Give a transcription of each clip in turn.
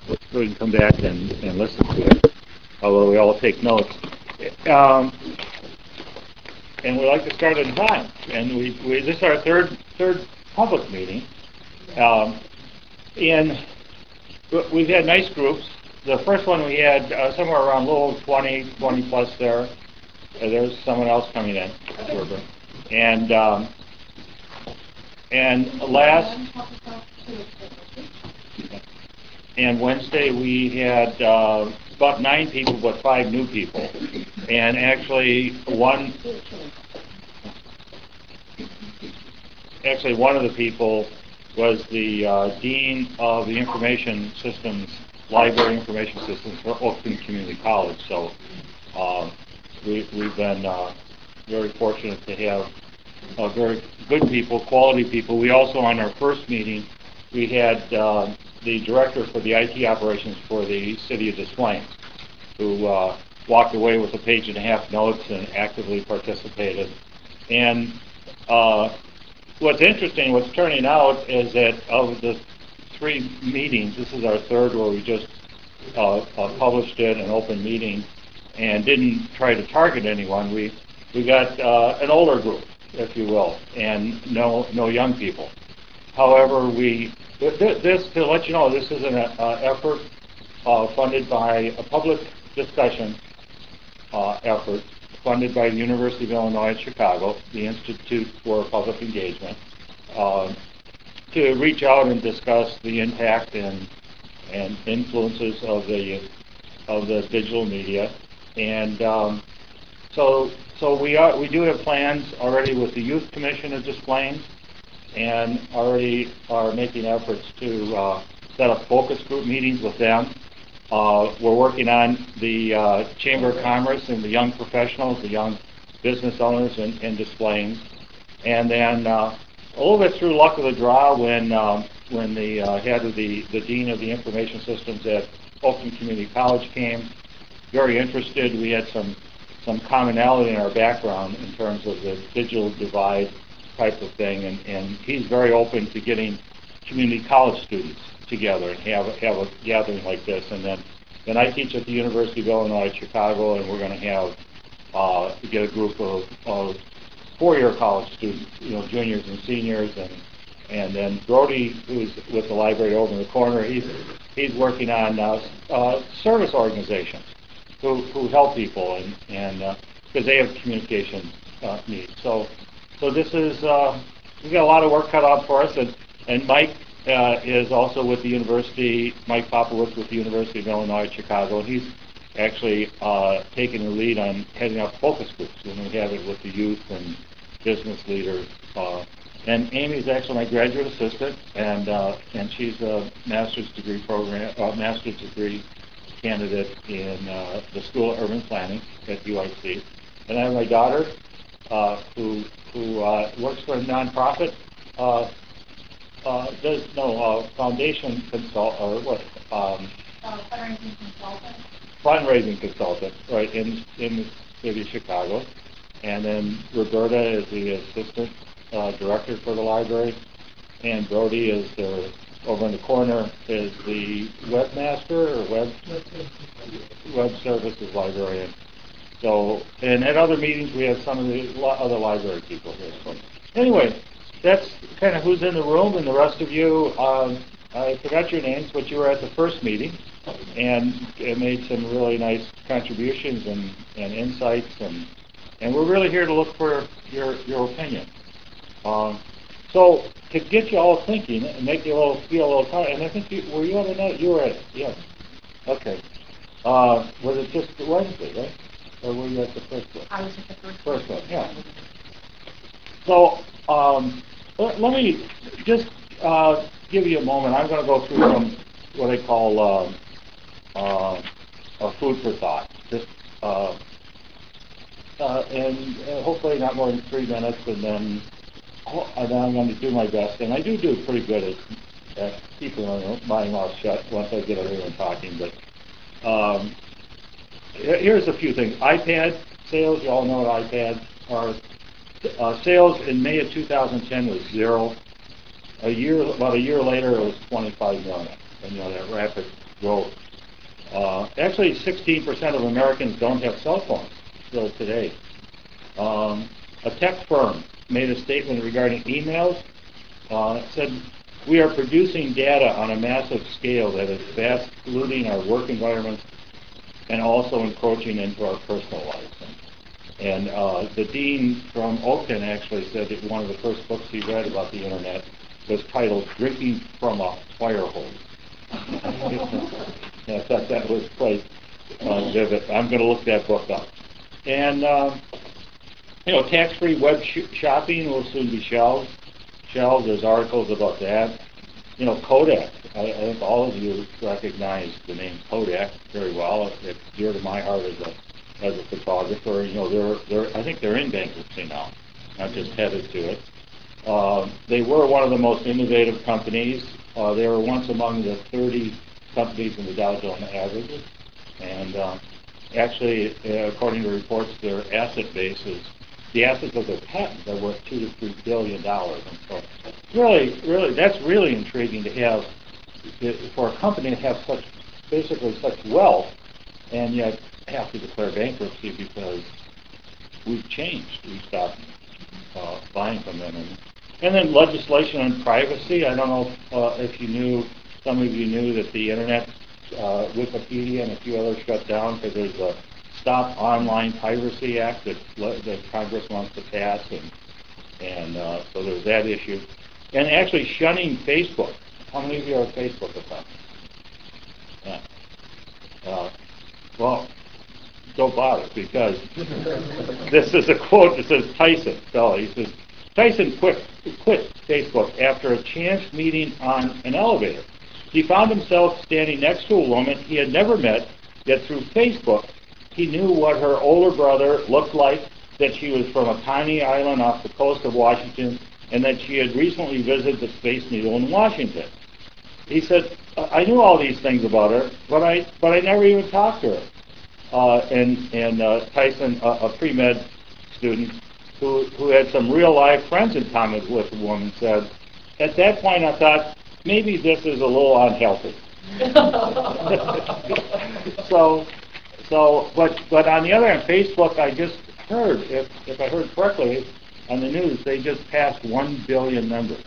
so we can come back and listen to it, although we all take notes. Um, and we like to start on time. And this is our third public meeting. Um, and we've had nice groups. The first one we had somewhere around a little 20 plus there. There's someone else coming in. And last and Wednesday we had about 9 people, but 5 new people. And actually one of the people was the dean of the information systems, library information systems for Oakton Community College. So we've been very fortunate to have very good people, quality people. We also, on our first meeting, we had the director for the IT operations for the city of Des Plaines, who walked away with a page-and-a-half notes and actively participated. And what's interesting, what's turning out, is that of the 3 meetings, this is our third where we just published it, an open meeting, and didn't try to target anyone. We got an older group, if you will, and no young people. However, this, to let you know, this is an effort funded by a public discussion effort funded by the University of Illinois at Chicago, the Institute for Public Engagement, to reach out and discuss the impact and influences of the digital media. And so we do have plans already with the Youth Commission of Des Plaines, and already are making efforts to set up focus group meetings with them. We're working on the Chamber of Commerce and the young professionals, the young business owners in Des Plaines. And then a little bit through luck of the draw, when the head of the dean of the information systems at Oakton Community College came, very interested. We had some commonality in our background in terms of the digital divide type of thing, and he's very open to getting community college students together and have a gathering like this. And then I teach at the University of Illinois at Chicago, and we're going to have get a group of 4-year college students, juniors and seniors, and then Brody, who's with the library over in the corner, he's working on service organizations who help people and because they have communication needs. So this is we've got a lot of work cut out for us, and Mike is also with the university. Mike Popowitz with the University of Illinois at Chicago. He's actually taking the lead on heading up focus groups when we have it with the youth and business leaders. And Amy's actually my graduate assistant, and she's a master's degree candidate in the School of Urban Planning at UIC. And I have my daughter, who works for a nonprofit, foundation consult or what? Fundraising consultant. Fundraising consultant, right, in the city of Chicago. And then Roberta is the assistant director for the library, and Brody is over in the corner is the webmaster or web services librarian. So, and at other meetings we have some of the other library people here. So, anyway, that's kind of who's in the room, and the rest of you, I forgot your names, but you were at the first meeting, and it made some really nice contributions and insights, and we're really here to look for your opinion. So to get you all thinking and make you feel a little tired, and I think were you at it? You were at it, yes. Okay. Was it just Wednesday, right? Or were you at the first one? I was at the first one, yeah. So let me just give you a moment. I'm going to go through some what I call a food for thought. Just and hopefully not more than 3 minutes, and then I'm going to do my best. And I do pretty good at keeping my mouth shut once I get everyone talking. But here's a few things. iPad sales, you all know what iPads are. Sales in May of 2010 was 0. About a year later, it was 25 million. that rapid growth. Actually, 16% of Americans don't have cell phones still today. A tech firm made a statement regarding emails. It said, we are producing data on a massive scale that is fast polluting our work environments and also encroaching into our personal lives. And the dean from Oakton actually said that one of the first books he read about the internet was titled Drinking from a Fire Hose. I thought that was quite vivid. I'm going to look that book up. And, tax-free web shopping will soon be shelved. There's articles about that. Kodak. I think all of you recognize the name Kodak very well. It's dear to my heart as a photographer. I think they're in bankruptcy now, not just headed to it. They were one of the most innovative companies. They were once among the 30 companies in the Dow Jones averages. And actually, according to reports, their asset base the assets of their patents are worth $2 to $3 billion. And so, really, that's really intriguing to have, for a company to have such wealth, and yet have to declare bankruptcy because we've changed. We stopped buying from them. And then legislation on privacy. I don't know if you knew, some of you knew that the internet, Wikipedia and a few others shut down because there's a Stop Online Piracy Act that Congress wants to pass, and so there's that issue. And actually shunning Facebook. How many of you are a Facebook account? Yeah. Well, don't bother, because this is a quote that says Tyson. He says, Tyson quit Facebook after a chance meeting on an elevator. He found himself standing next to a woman he had never met, yet through Facebook, he knew what her older brother looked like, that she was from a tiny island off the coast of Washington, and that she had recently visited the Space Needle in Washington. He said, I knew all these things about her, but I never even talked to her. And Tyson, a pre-med student who had some real-life friends in common with the woman, said, at that point I thought, maybe this is a little unhealthy. But on the other hand, Facebook, I just heard, if I heard correctly on the news, they just passed 1 billion members.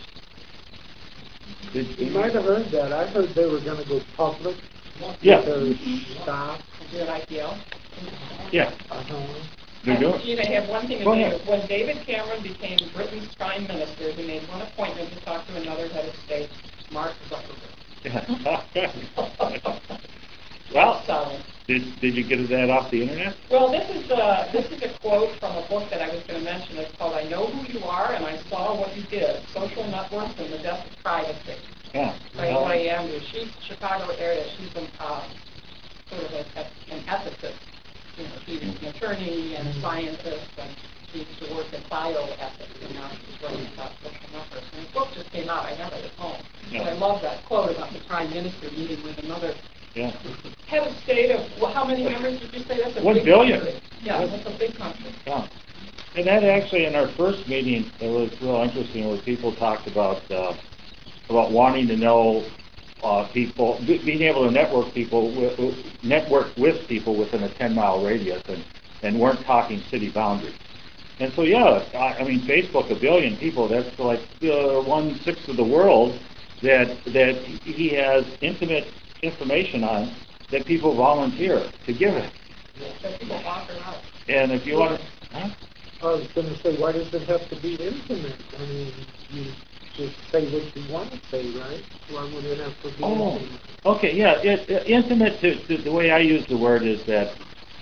You might have heard that. I heard they were going to go public. Yeah. Their stock. Do an IPO. Yeah. They're doing. I have one thing to Go say. ahead. When David Cameron became Britain's prime minister, he made one appointment to talk to another head of state, Mark Zuckerberg. Well, So, did you get that off the internet? well, this is a quote from a book that I was going to mention. It's called "I Know Who You Are and I Saw What You Did: Social Networks and the Death of Privacy" Yeah. by Lori Andrews. She's Chicago area. She's sort of an ethicist. She's an attorney and a scientist, and she used to work in bioethics, and now she's writing about social networks. And the book just came out. I have it at home. Yeah. But I love that quote about the prime minister meeting with another Yeah. head of state of, well, how many members did you say? That's a 1 big billion. country. Yeah, that's a big country. Yeah. And that actually, in our first meeting, it was real interesting where people talked about wanting to know people, being able to network with people within a 10-mile radius, and weren't talking city boundaries. And so, yeah, I mean, Facebook, 1 billion people, that's like 1/6 of the world that he has intimate information on that people volunteer to give it. So people offer out. And if you want to, huh? I was going to say, why does it have to be intimate? I mean, you just say what you want to say, right? Why would it have to be intimate? Okay, yeah. Intimate, the way I use the word is that,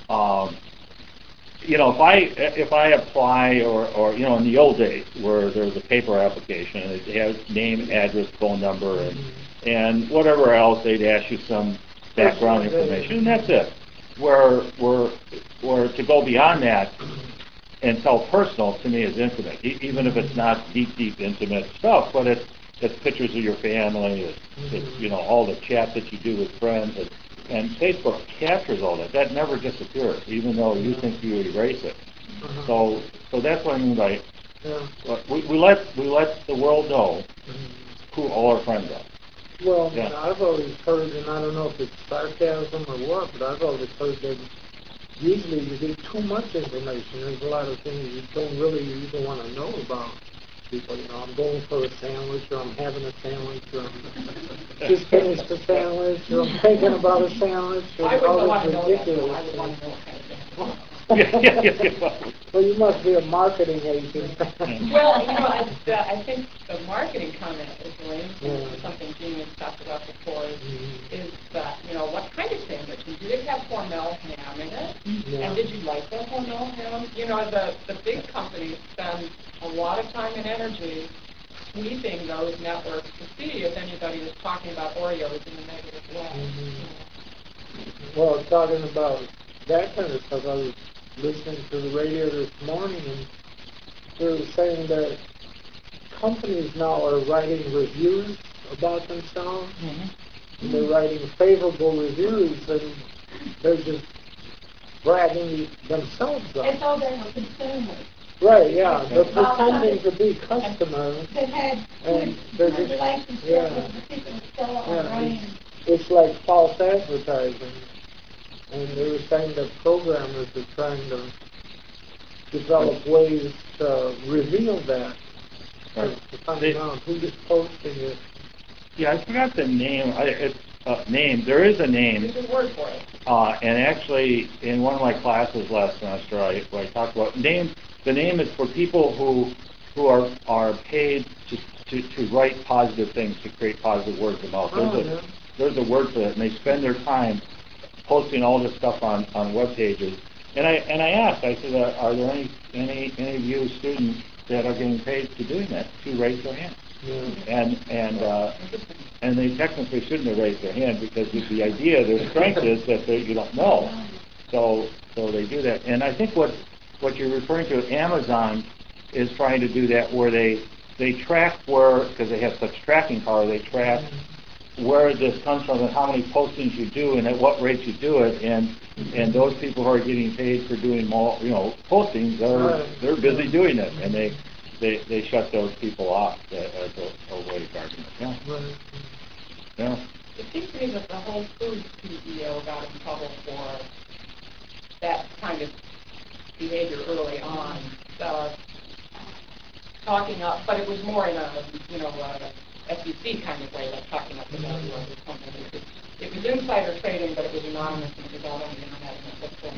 if I apply, or in the old days where there was a paper application, it has name, address, phone number, and whatever else, they'd ask you some background information, and that's it. Where to go beyond that and so personal, to me, is intimate, even if it's not deep intimate stuff, but it's pictures of your family, it's all the chat that you do with friends, and Facebook captures all that. That never disappears, even though you think you erase it. So that's what I mean by we let the world know who all our friends are. Well, Yeah. I've always heard, and I don't know if it's sarcasm or what, but I've always heard that usually you get too much information. There's a lot of things you don't really even want to know about people. You know, I'm going for a sandwich, or I'm having a sandwich, or I'm just finished a sandwich, or I'm thinking about a sandwich, or I wouldn't all want this to know that, though. ridiculous I would want things. to know what kind of thing. Yeah. Well, you must be a marketing agent. Well, I think the marketing comment is really interesting. Yeah. Something Gene has talked about before is that, what kind of sandwich? And did it have Hormel ham in it? Yeah. And did you like that Hormel ham? The big companies spend a lot of time and energy sweeping those networks to see if anybody is talking about Oreos in a negative way. Well, talking about that kind of stuff, I was listening to the radio this morning, and they were saying that companies now are writing reviews about themselves, and they're writing favorable reviews, and they're just bragging themselves up. It's all there for consumers Right, yeah. They're pretending to be customers, that had and good they're just, relationship yeah. with the people that sell our Yeah, brand. it's like false advertising. And they were saying that programmers are trying to develop ways to reveal that, to find out who's posting it. Yeah, I forgot the name. Name. There is a name. There's a word for it. And actually, in one of my classes last semester, I talked about name. The name is for people who are paid to write positive things, to create positive words of mouth. There's a word for that, and they spend their time posting all this stuff on web pages. And I asked, I said, are there any of you students that are getting paid to doing that? To raise their hand. Yeah. And they technically shouldn't have raised their hand, because the idea, their strength is that you don't know. So they do that. And I think what you're referring to, Amazon is trying to do that, where they track because they have such tracking power, they track where this comes from and how many postings you do and at what rate you do it, and those people who are getting paid for doing more, postings, they're busy doing it, and they shut those people off as a way of targeting it. Yeah. Yeah. It seems to me that the whole food CEO got in trouble for that kind of behavior early on. Talking up, but it was more in a SEC kind of way, like talking up the value of the company. It was insider trading, but it was anonymous, and it was all on the internet, and it looked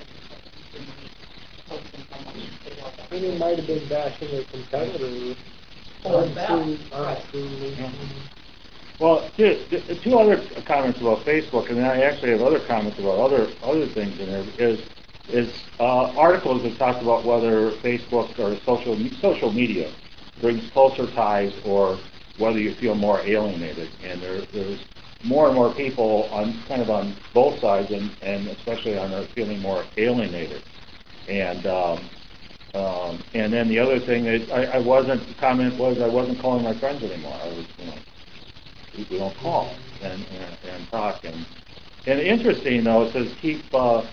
And he might have been bashing a competitor. Untruly. Well, two other comments about Facebook, and then I actually have other comments about other things in there. Is articles that talk about whether Facebook or social media brings closer ties, or whether you feel more alienated. And there's more and more people on both sides, and especially on feeling more alienated. And then the other thing is I wasn't calling my friends anymore. I was, we don't call and talk. And interesting though, it says keep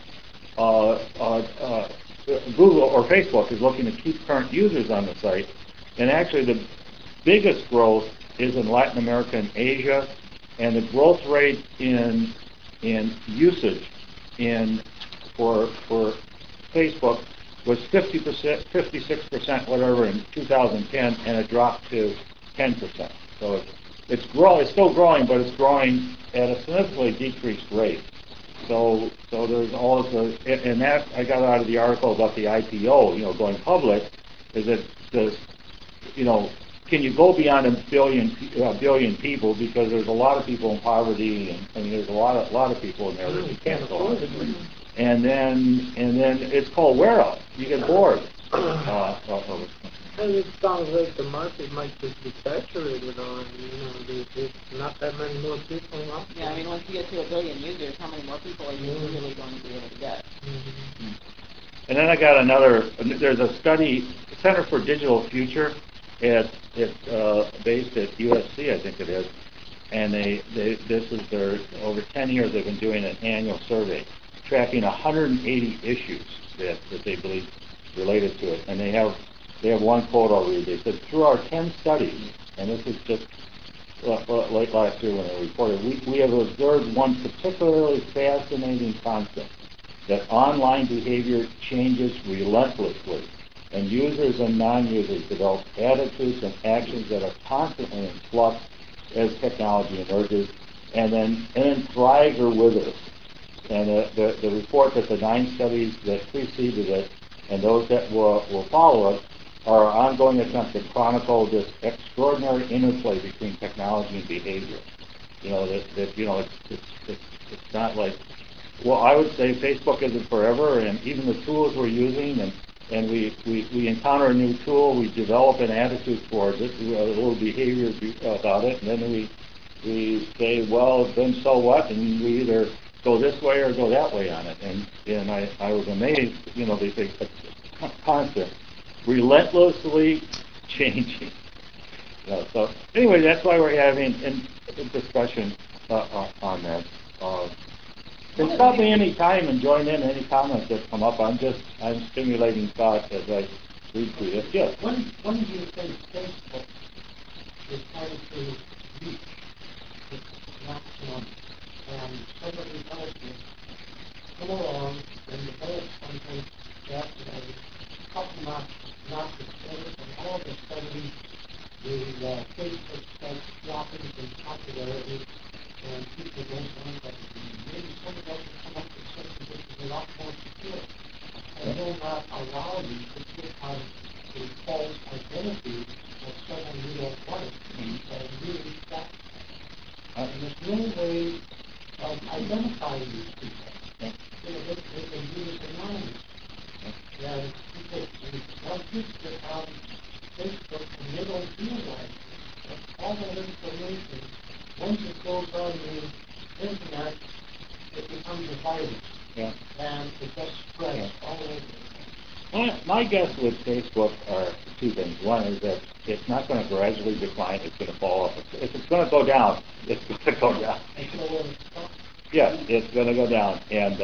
Google or Facebook is looking to keep current users on the site, and actually the biggest growth is in Latin America and Asia, and the growth rate in usage for Facebook was 50%, 56%, whatever, in 2010, and it dropped to 10%. So it's still growing, but it's growing at a significantly decreased rate. So there's all of and that I got out of the article about the IPO, going public, is that can you go beyond a billion people, because there's a lot of people in poverty, and there's a lot of people in there that you can't go on. And then it's called wear out. You get bored. And it sounds like the market might just be saturated on, there's not that many more people out there. Yeah, I mean, once you get to 1 billion users, how many more people are you really going to be able to get? And then I got there's a study, Center for Digital Future, based at USC, I think it is, and this is over 10 years they've been doing an annual survey, tracking 180 issues that they believe related to it, and they have one quote I'll read. They said, through our 10 studies, and this is just late last year when I reported, we have observed one particularly fascinating concept, that online behavior changes relentlessly, and users and non-users develop attitudes and actions that are constantly in flux as technology emerges, and then thrive or wither. And the report that the 9 studies that preceded it and those that will follow it are ongoing attempts to chronicle this extraordinary interplay between technology and behavior. It's not like, well, I would say Facebook isn't forever, and even the tools we're using, and we encounter a new tool, we develop an attitude towards it, a little behavior about it, and then we say, well, then so what? And we either go this way or go that way on it. And I was amazed, they say constant, relentlessly changing. So anyway, that's why we're having a discussion on that. And stop me any time and join in any comments that come up. I'm stimulating thought as I read through this. Yes. When do you think Facebook is trying to reach its maximum, and somebody else will come along and develop something that is top not the standard, and all of a sudden the Facebook starts dropping in popularity and people don't want that. Maybe somebody else will come up with something which is a lot more secure and will not allow you to put on a false identity of someone you don't want and really that. And there's no way of identifying these people. They can do this anonymous. And people, once you get on Facebook and they don't realize that all that information, once it goes on the internet, it becomes a virus. Yeah. And it just spreads all over. My guess with Facebook are two things. One is that it's not going to gradually decline; it's going to fall off. If it's going to go down, it's going to go down. Yes, it's going to go down. And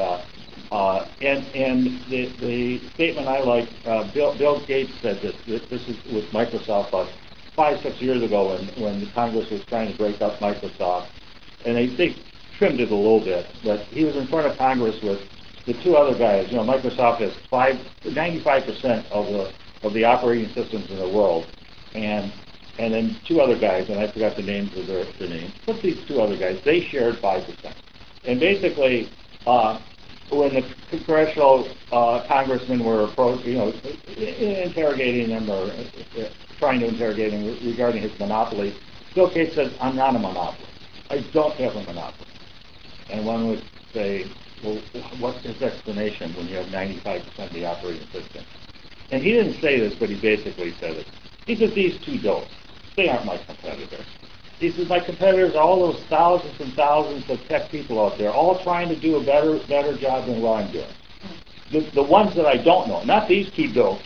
the statement I like, Bill Gates said this. This is with Microsoft about 5-6 years ago when the Congress was trying to break up Microsoft, and they trimmed it a little bit. But he was in front of Congress with the two other guys. Microsoft has 95% of the operating systems in the world, and then two other guys, and I forgot the names of their names. But these two other guys, they shared 5%. And basically, when the congressional congressmen were interrogating him or trying to interrogate him regarding his monopoly, Bill Gates says, "I'm not a monopoly. I don't have a monopoly." And one would say, well, what's his explanation when you have 95% of the operating system? And he didn't say this, but he basically said it. He said, these two don't. They aren't my competitors. He says, my competitors are all those thousands and thousands of tech people out there, all trying to do a better job than what I'm doing. The ones that I don't know, not these two don'ts,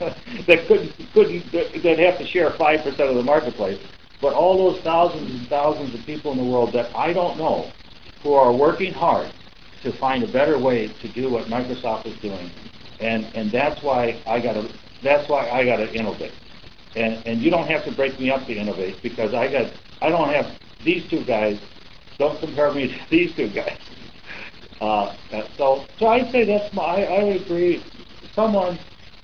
that have to share 5% of the marketplace, but all those thousands and thousands of people in the world that I don't know, who are working hard to find a better way to do what Microsoft is doing, and that's why I gotta innovate, and you don't have to break me up to innovate, because I don't have these two guys. Don't compare me to these two guys. So I'd say I would agree. Someone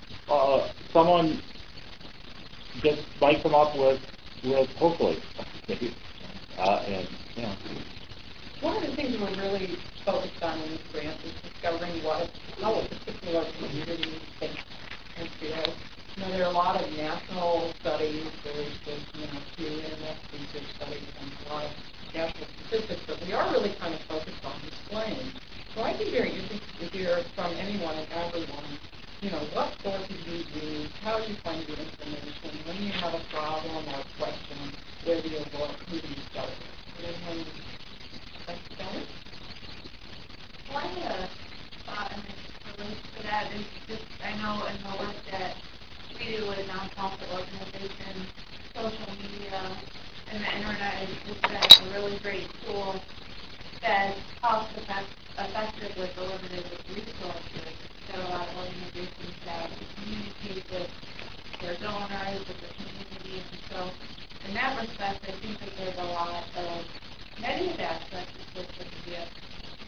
just might come up with hopefully, and yeah. One of the things we're really focused on in this grant is discovering how a particular community thinks and feels. There are a lot of national studies, there's few internet research studies, and a lot of national statistics, but we are really kind of focused on displaying. So I'd be very interested to hear from anyone and everyone, what sources you use, how you find your information, when you have a problem or a question, where do you look, who do you start with? Would anyone like to start? One thought and relates to that is just, I know in the work that we do with nonprofit organizations, social media, and the internet has just been a really great tool that's cost effective with the limited resources that a lot of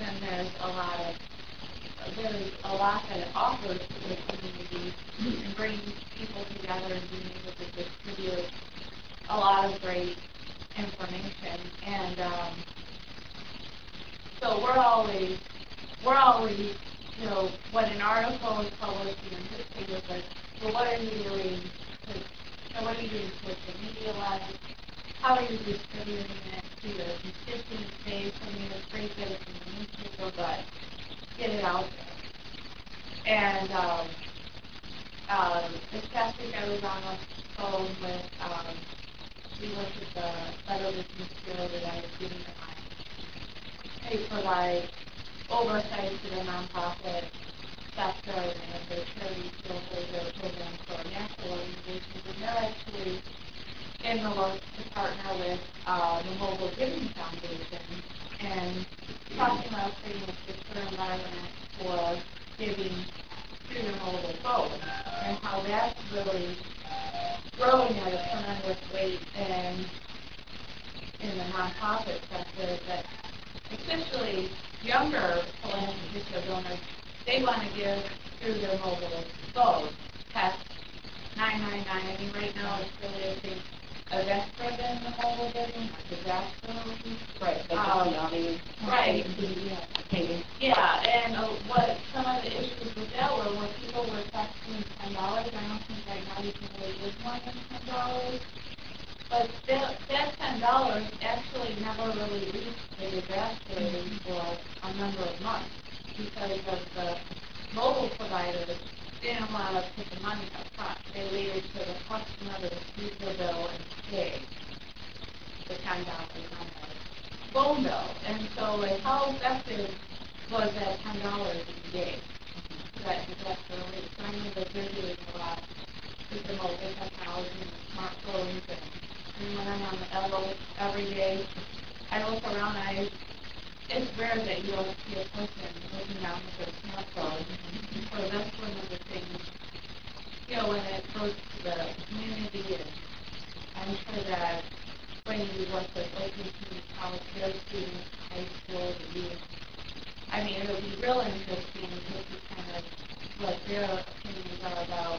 organization, there's a lot that it offers to the community and bringing people together and being able to distribute a lot of great information. And so we're always, when an article is published in the newspaper, it's like, well, what are you doing social media wise? How are you distributing it to your constituent base? I mean, it's great that it's in the newspaper, but get it out there. And this past week I was on the phone with, we went to the Better Business Bureau that I was giving them they provide oversight to the nonprofit sector and their charity field their programs for national organizations, and they're actually in the works to partner with the Mobile Giving Foundation and talking about creating a secure environment for giving to your mobile phone and how that's really growing at a tremendous rate in the nonprofit sector, that especially younger philanthropists or donors, they want to give through their mobile phone. Text 999. I mean, right now it's really, I think, extra than the mobile giving, like disaster relief. Right. Right. Yeah, and what some of the issues with that were when people were texting $10. I don't think right now you can really give more than $10. But that $10 actually never really reached the disaster relief for a number of months because of the mobile providers didn't want to put the money up front. They waited for the customer to receive their bill and pay the $10 on their phone bill. And so, like, how effective was that $10 that you gave? That disaster relief. So I know that they're doing a lot with the mobile technology and the smartphones and when I'm on the L every day, I look around and it's rare that you don't see a person looking down with their smartphone. So that's one of the things, when it goes to the community, and I'm sure that when you work with Oakland Community College, their students, high school, the youth, I mean, it'll be real interesting to see kind of what their opinions are about,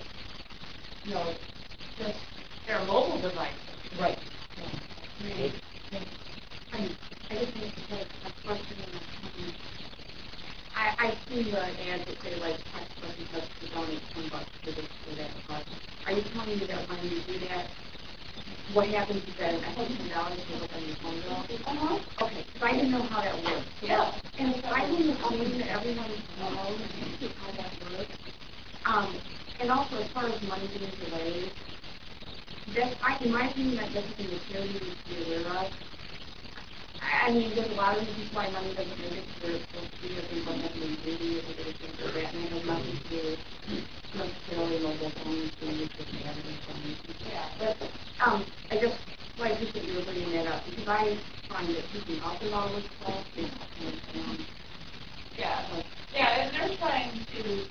just their mobile devices. Right. Yeah. I just need to say a question. I see your ad that say like text message us to donate $10 to this or that. But are you telling me that when you do that, what happens is that I think $10 will look on your phone bill? Okay, because I didn't know how that works. Yeah. And I didn't assume that everyone knows how that works. And also as far as money being delayed, in my opinion, that doesn't necessarily need to be aware of. I mean, there's a lot of reasons why money doesn't make it to their fee or things like that, maybe or things like that, and it has nothing to do necessarily mobile phones being used with gathering phones. Yeah, but I just like that you were bringing that up because I find that keeping up with all this stuff is Yeah, and they're trying to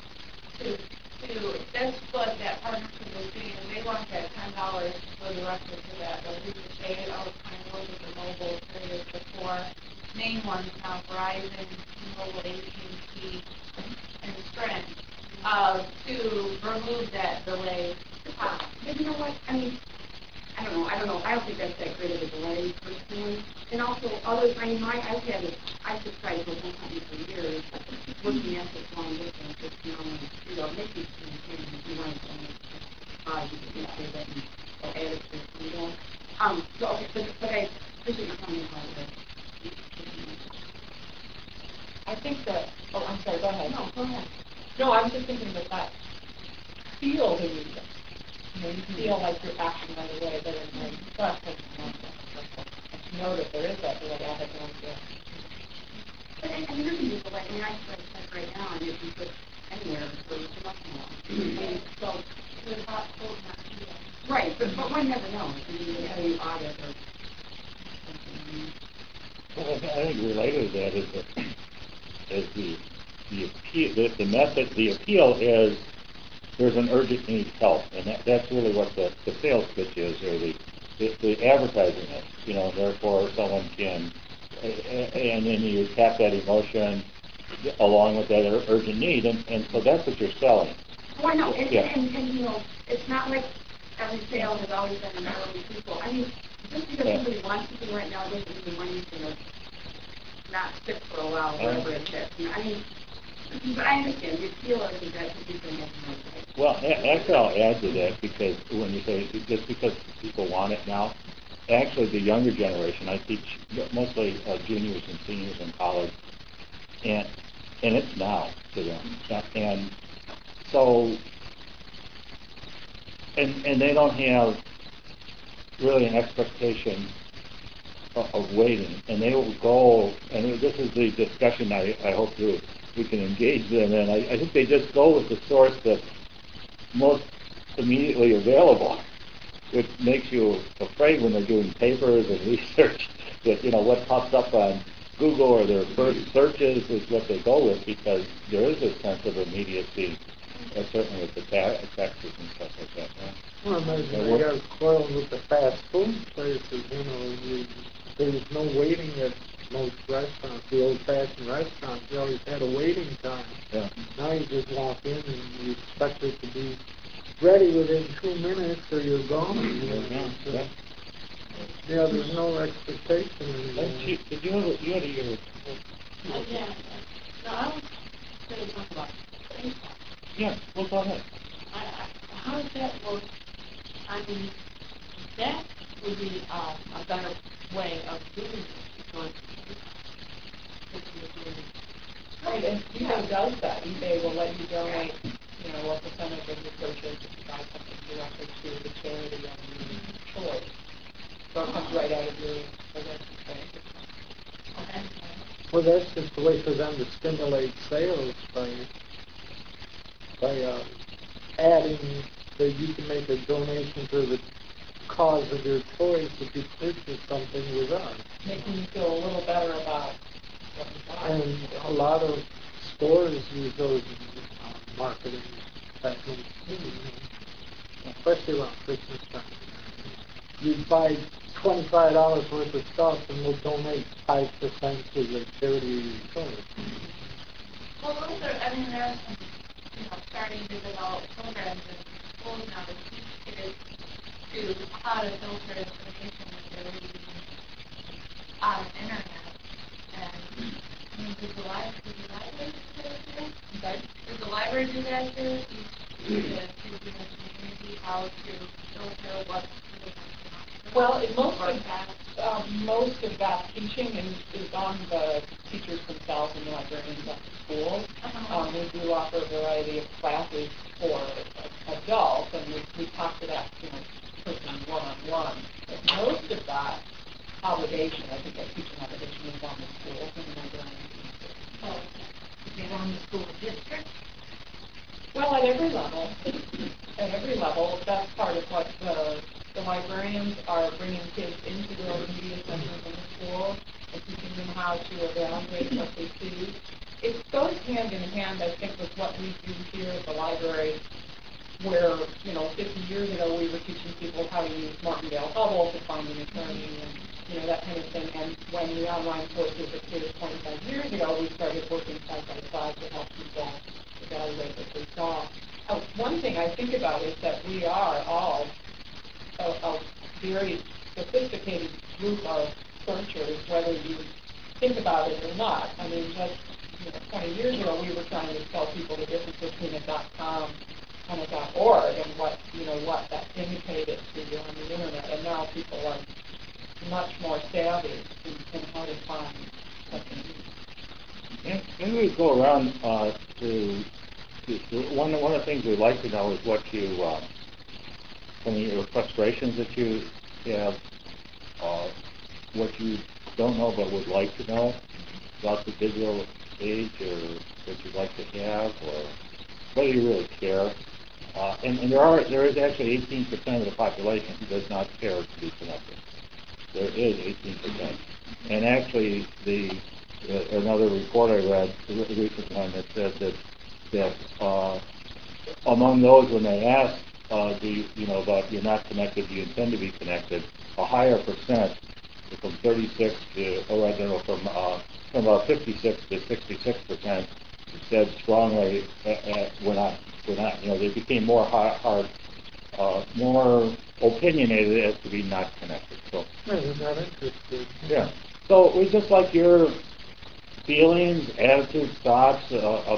that's what that partnership is doing, and they want that $10 for the rest of that. They'll do the pay all the time, work with the mobile carriers, the four main ones now, Verizon, T-Mobile, AT&T, and Sprint, to remove that delay time. But you know what? I mean, I don't know. I don't think that's that great of a delay personally. And also, others. I mean, I've subscribed to one company for years, looking at this long distance, just maybe you want to you can say that and add it to the phone. So okay, but I appreciate your comment about it. I think that, I'm sorry, go ahead. No, go ahead. No, I was just thinking that feel the music. You feel like you're acting right away, but it's like, that takes a long time. And to know that there is that delay, I have no idea. But I mean, there can be delay. I mean, I check right now, and you can put anywhere for nothing. And so, It's not cold, not heated. right, but one never knows. I mean, how you audit or something. Well, I think related to that is the appeal. The method, the appeal is there's an urgent need help, and that's really what the sales pitch is, or the advertising is. Therefore someone can and then you tap that emotion along with that urgent need, and so that's what you're selling. Well, no, and, Yeah. and you know, it's not like every sale has always been a matter of people. I mean, just because Yeah. somebody wants something right now doesn't mean money's going to not stick for a while, whatever it is. I mean, but I understand, you feel like that's what people have to know, right? Well, actually, I'll add to that, because when you say just because people want it now, actually the younger generation, I teach mostly juniors and seniors in college, and it's now to them, and so and they don't have really an expectation of waiting, and they will go, and this is the discussion I hope we can engage them in. I think they just go with the source that's most immediately available, which makes you afraid when they're doing papers and research that, what pops up on Google or their first searches is what they go with, because there is a sense of immediacy, certainly with the taxes and stuff like that. Well, imagine they got spoiled with the fast food places, there's no waiting at most restaurants, the old-fashioned restaurants. You always had a waiting time. Yeah. Now you just walk in and you expect it to be ready within 2 minutes or you're gone. Yeah. There's no expectation anymore. Did you had a year? Yeah. No, I was going to talk about baseball. Yeah, well, go ahead. How does that work? I mean, that would be a better way of doing it, because Right, and eBay does that. eBay will let you donate, a percentage of your purchase if you buy something directly to the charity of your choice. So it comes right out of your bank account. Well, that's just a way for them to stimulate sales by adding that you can make a donation to the cause of your choice if you purchase something with us. Making you feel a little better about what you buy. And a lot of stores use those marketing techniques too, especially around Christmas time. You buy $25 worth of stuff and we'll donate 5% to the charity of your choice. Well, those are, I mean, there's some, starting to develop programs in schools now to teach kids to how to filter information that they're reading on the internet. And, I mean, does the library do that too? Okay. Does the library do that too? Teach the kids in the community how to filter what's Well, most of that teaching is on the teachers themselves and the librarians at the schools. We do offer a variety of classes for adults, and we talk to that person one-on-one. But most of that obligation, I think that teaching obligation is on the schools and the librarians. Oh, is it on the school district? Well, at every level. At every level, that's part of what the librarians are bringing kids into their media centers in the school and teaching them how to evaluate what they see. It goes hand in hand, I think, with what we do here at the library, where, 50 years ago we were teaching people how to use Martindale Hubble to find an attorney and, that kind of thing. And when the online courses appeared 25 years ago, we started working side by side to help people evaluate what they saw. One thing I think about is that we are all a very sophisticated group of searchers, whether you think about it or not. I mean, just 20 years ago, we were trying to tell people the difference between a .com and a .org and what that indicated to you on the internet. And now people are much more savvy in how to find what they need. And we go around to one of the things we'd like to know is what you, some of your frustrations that you have, what you don't know but would like to know about the digital age, or what you'd like to have, or whether you really care. And there is actually 18% of the population who does not care to be connected. There is 18%. And actually, another report I read, a recent one, that said that among those, when they asked, about you're not connected, do you intend to be connected, a higher percent from 36 to, or I don't know, from 56 to 66%, said strongly, we're not, they became more hard, more opinionated as to be not connected. So, No, they're not interested. yeah. So we just like your feelings, attitudes, thoughts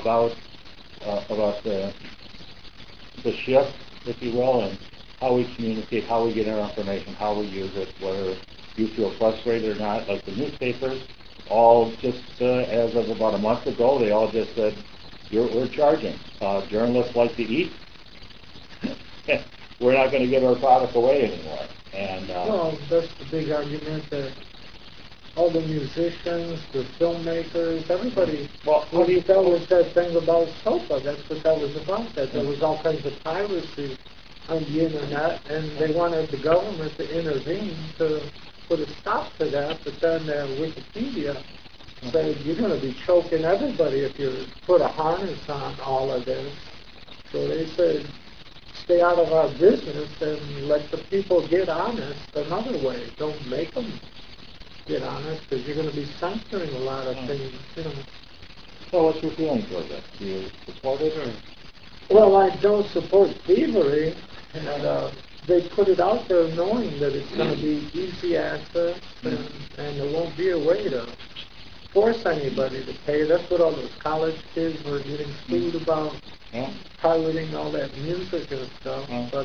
about the shift, if you will, and how we communicate, how we get our information, how we use it, whether you feel frustrated or not. Like the newspapers, all just as of about a month ago, they all just said, we're charging. Journalists like to eat. We're not going to give our product away anymore. And Well, that's the big argument that all the musicians, the filmmakers, everybody, well, that was that thing about SOPA. That's what that was about. That there was all kinds of piracy on the internet, and they wanted the government to intervene to put a stop to that. But then Wikipedia said you're going to be choking everybody if you put a harness on all of this. So they said, stay out of our business and let the people get honest another way. Don't make them get honest, because you're going to be censoring a lot of things. So what's your feeling towards that? Do you support it or? Well, I don't support thievery, and they put it out there knowing that it's going to be easy access, and there won't be a way to force anybody to pay. That's what all those college kids were getting sued about, pirating all that music and stuff. But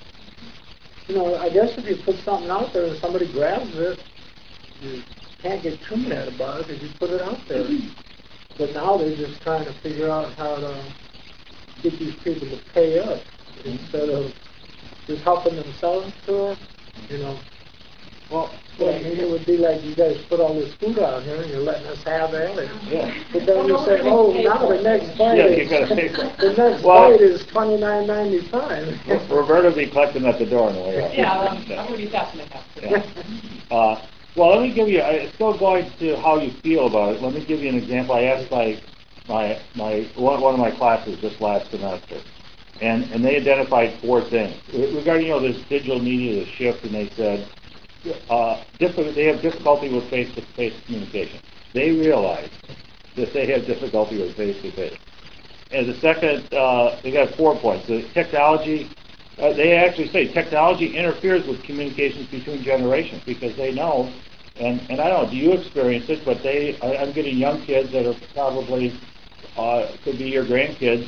I guess if you put something out there and somebody grabs it, you can't get too mad about it if you put it out there. But now they're just trying to figure out how to get these people to pay up instead of just helping themselves to it. Well, I mean, it would be like you guys put all this food out here and you're letting us have at it. Yeah. But then you say, now the next bite you gotta pay for it. the next bite is $29.95. Roberta will be collecting at the door on the way out. Yeah, I'm going to be passing it out. Well, let me give you, still going to how you feel about it, let me give you an example. I asked one of my classes this last semester, and they identified 4 things. Regarding, this digital media, the shift, and they said, they have difficulty with face-to-face communication. They realize that they have difficulty with face-to-face. And the second, they got 4 points. The technology, they actually say technology interferes with communications between generations because they know, and I don't know, do you experience it, but I'm getting young kids that are probably, could be your grandkids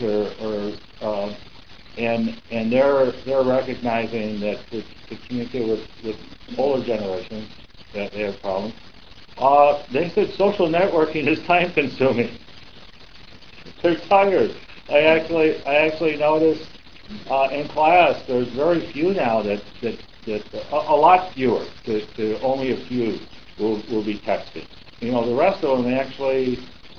and they're recognizing that to communicate with older generations that they have problems. They said social networking is time consuming. They're tired. I actually noticed in class there's very few now that a lot fewer to only a few will be texting. The rest of them actually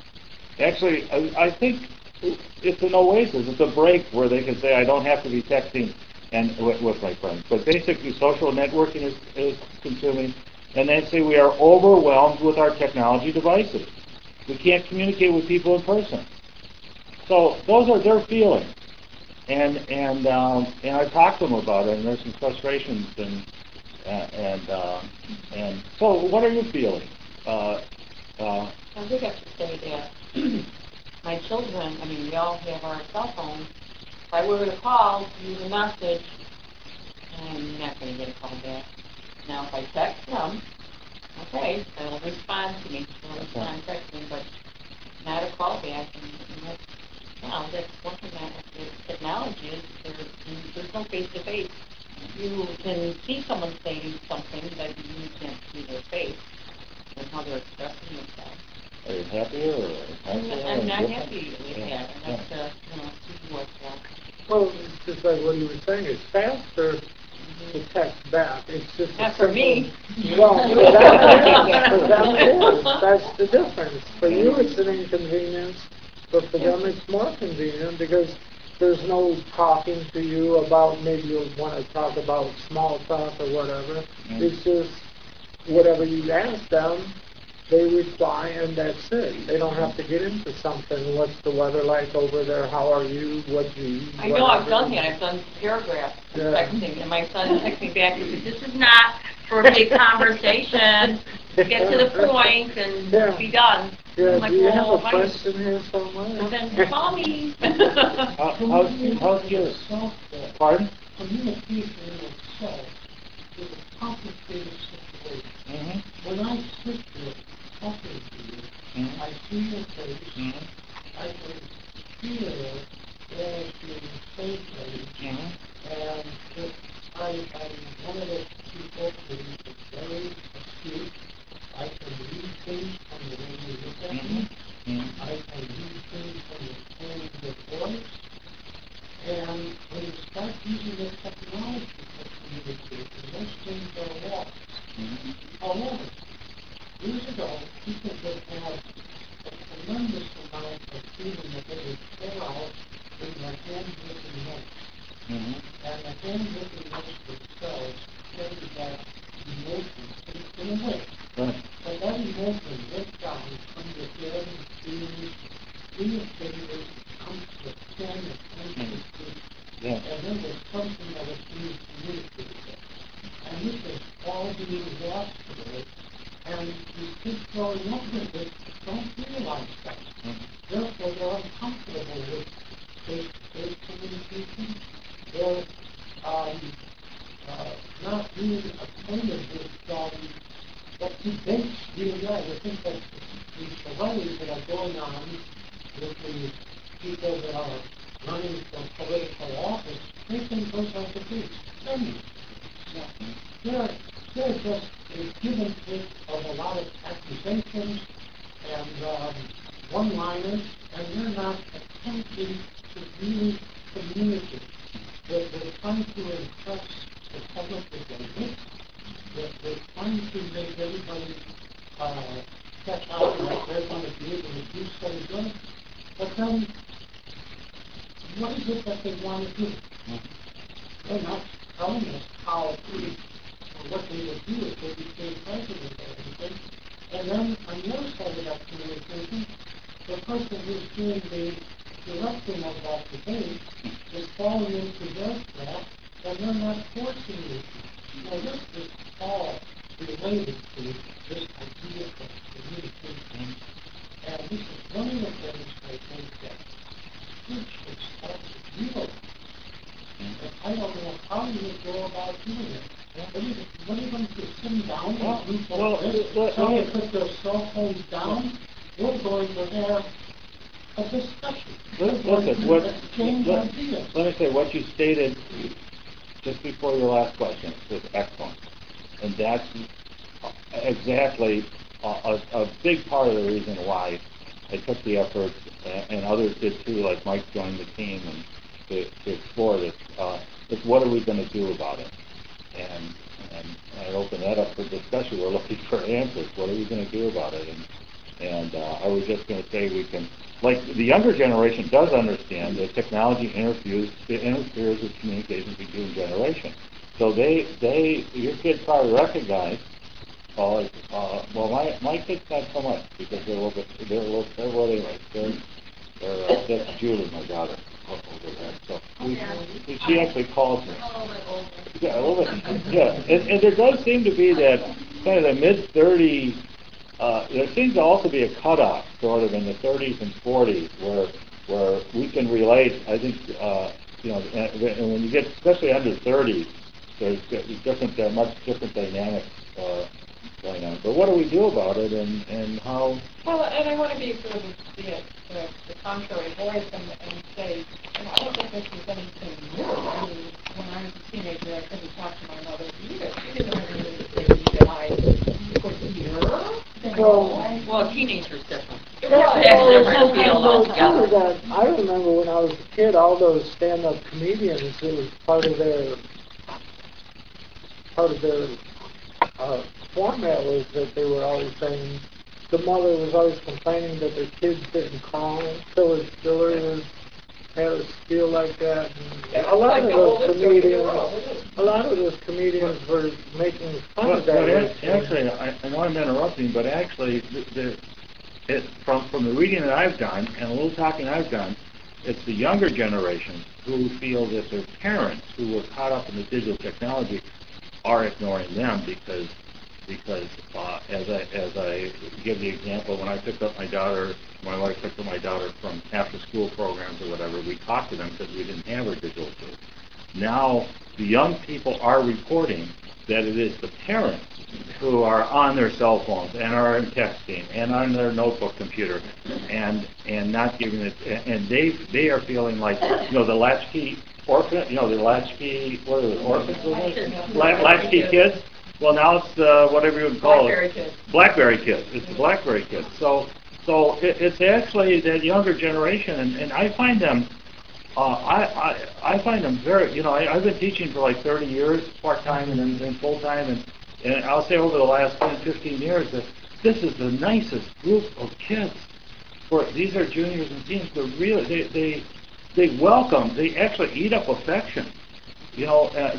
I think it's an oasis. It's a break where they can say I don't have to be texting and with my friends. But basically, social networking is consuming, and they say we are overwhelmed with our technology devices. We can't communicate with people in person. So those are their feelings, and I talked to them about it, and there's some frustrations and so what are you feeling? I think I should say that my children, we all have our cell phones. If I were to call, leave a message, I'm not going to get a call back. Now, if I text them, okay, they'll respond to me. They'll respond texting, but not a call back. And that's one thing that technology is. There's no face-to-face. You can see someone saying something, but you can't see their face and how they're expressing themselves. Are you happy or I'm not happy with that. I have to, see what's Well, it's just like what you were saying. It's faster to text back. It's just not for me. Well, that's the difference. For you, it's an inconvenience, but for them, it's more convenient because there's no talking to you about, maybe you'll want to talk about small talk or whatever. It's just whatever you ask them, they reply, and that's it. They don't have to get into something. What's the weather like over there? How are you? What do you eat? I know, I've done that. I've done paragraphs texting, and my son texts me back and says, this is not for a big conversation, get to the point and be done. Yeah, I'm like, do you have well, a question here somewhere? then call me. How's yours? Pardon? Communication in itself is a complicated situation. Mm-hmm. When I sit here talking to you, Mm-hmm. I see your face, Mm-hmm. I can feel as you say things, and if I'm one of those people who is very astute, I can read things from the way you look at me, I can read things from the tone of your voice, and when you start using the technology for communication, those things are lost. However, years ago, people would have a tremendous amount of feeling that they would pull out in their handwritten notes. And the handwritten notes themselves carry that emotion in a way. But that emotion gets down from your head and feelings, in your fingers, comes to a pen and pencil speak. And then there's something that is being communicated. And this is all being lost today. And you keep growing up with it, don't realize that. Therefore, they're uncomfortable with face-to-face communication. They're not being acquainted with what debates really are. I think that the surveys that are going on with the people that are running for political office, they think those are debates. They're just a give and take of a lot of accusations and one-liners, and they're not attempting to really communicate. They're trying to impress the public with their wit. They're trying to make everybody catch out that they're going to be able to do so good. But then, what is it that they want to do? They're not telling us how what they would do if they became president or anything. And then on the other side of that communication, the person who's doing the directing of that debate is falling into their trap, and they're not forcing you. Now this is all related to this idea of communication. And this is one of the things I think that kids should start to realize. And I don't know how you would go about doing it. What are you going to do? Sit them down in a group like this? Tell them to put their cell phones down? We're going to have a discussion. Listen, let me say, what you stated just before your last question was excellent. And that's exactly a big part of the reason why I took the effort, and others did too, like Mike joined the team, and to explore this. Is what are we going to do about it? And I open that up for discussion. We're looking for answers. What are we going to do about it? And I was just going to say we can, like the younger generation does understand that technology interferes with communication between generations. So your kids probably recognize. Well, my kids not so much because they're a little anyway. That's Julie, my daughter, over there. So she actually calls me. Yeah, a little bit. Yeah, and there does seem to be that kind of the mid-30s. There seems to also be a cutoff, sort of in the 30s and 40s, where we can relate. I think and when you get especially under 30s, there's much different dynamics going on. But what do we do about it, and how? Well, and I want to be sort of the contrary voice and say, I don't think this is anything new. I mean, when I was a teenager, I couldn't talk to my mother either. She didn't really say that I could hear. Well, teenager's different. I remember when I was a kid, all those stand-up comedians, it was part of their format was that they were always saying, the mother was always complaining that their kids didn't call. Phyllis Diller had a spiel like that. And a lot of those comedians were making fun of that. Actually, I know I'm interrupting, but actually, from the reading that I've done and a little talking I've done, it's the younger generation who feel that their parents, who were caught up in the digital technology, are ignoring them because as I give the example, when I picked up my daughter, my wife picked up my daughter from after school programs or whatever, we talked to them because we didn't have her digital tools. Now the young people are reporting that it is the parents who are on their cell phones and are texting and on their notebook computer and not giving it, and they are feeling like, the latchkey orphan, the latchkey, what are the orphans? Latchkey kids. Well, now it's whatever you would call it. BlackBerry kids. It's the BlackBerry kids. So it's actually that younger generation, and I find them. I find them very. I've been teaching for like 30 years, part time and then full time, and I'll say over the last 10, 15 years that this is the nicest group of kids. These are juniors and seniors. They're really they welcome. They actually eat up affection. They're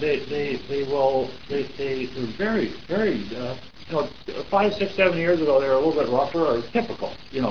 very, very, 5, 6, 7 years ago they were a little bit rougher or typical,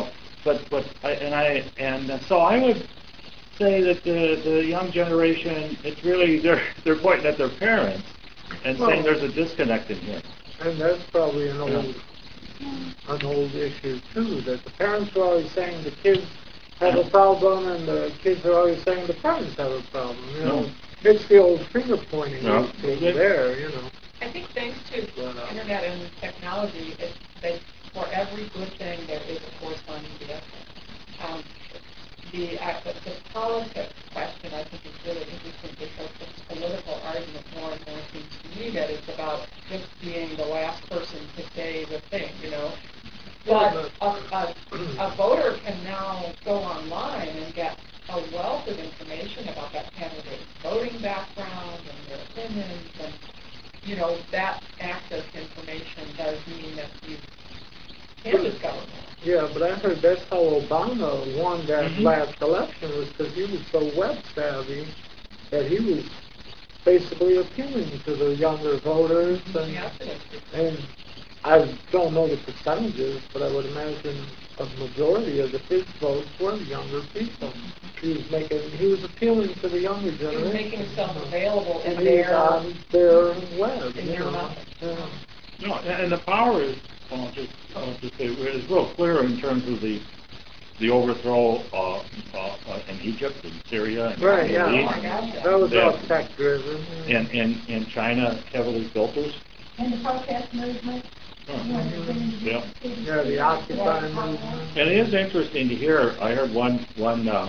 so I would say that the young generation, it's really, they're pointing at their parents and saying there's a disconnect in here. And that's probably an old issue too, that the parents are always saying the kids have a problem and the kids are always saying the parents have a problem, It's the old finger pointing there, I think thanks to internet and technology, for every good thing there is a corresponding bad thing. The politics question I think is really interesting because the political argument more and more seems to me that it's about just being the last person to say the thing, But a voter can now go online and get a wealth of information about that candidate's voting background and their opinions, and that access to information does mean that you can discover more. Yeah, but I heard that's how Obama won that last election, was because he was so web savvy that he was basically appealing to the younger voters, and I don't know the percentages, but I would imagine a majority of his votes were younger people. He was appealing to the younger generation. He was making himself available and on their web. No, and the power is, I'll just say, it's real clear in terms of the overthrow in Egypt and Syria and right, that was all tech driven. And China heavily filters. And the protest movement. The Occupy movement. And it is interesting to hear. I heard one of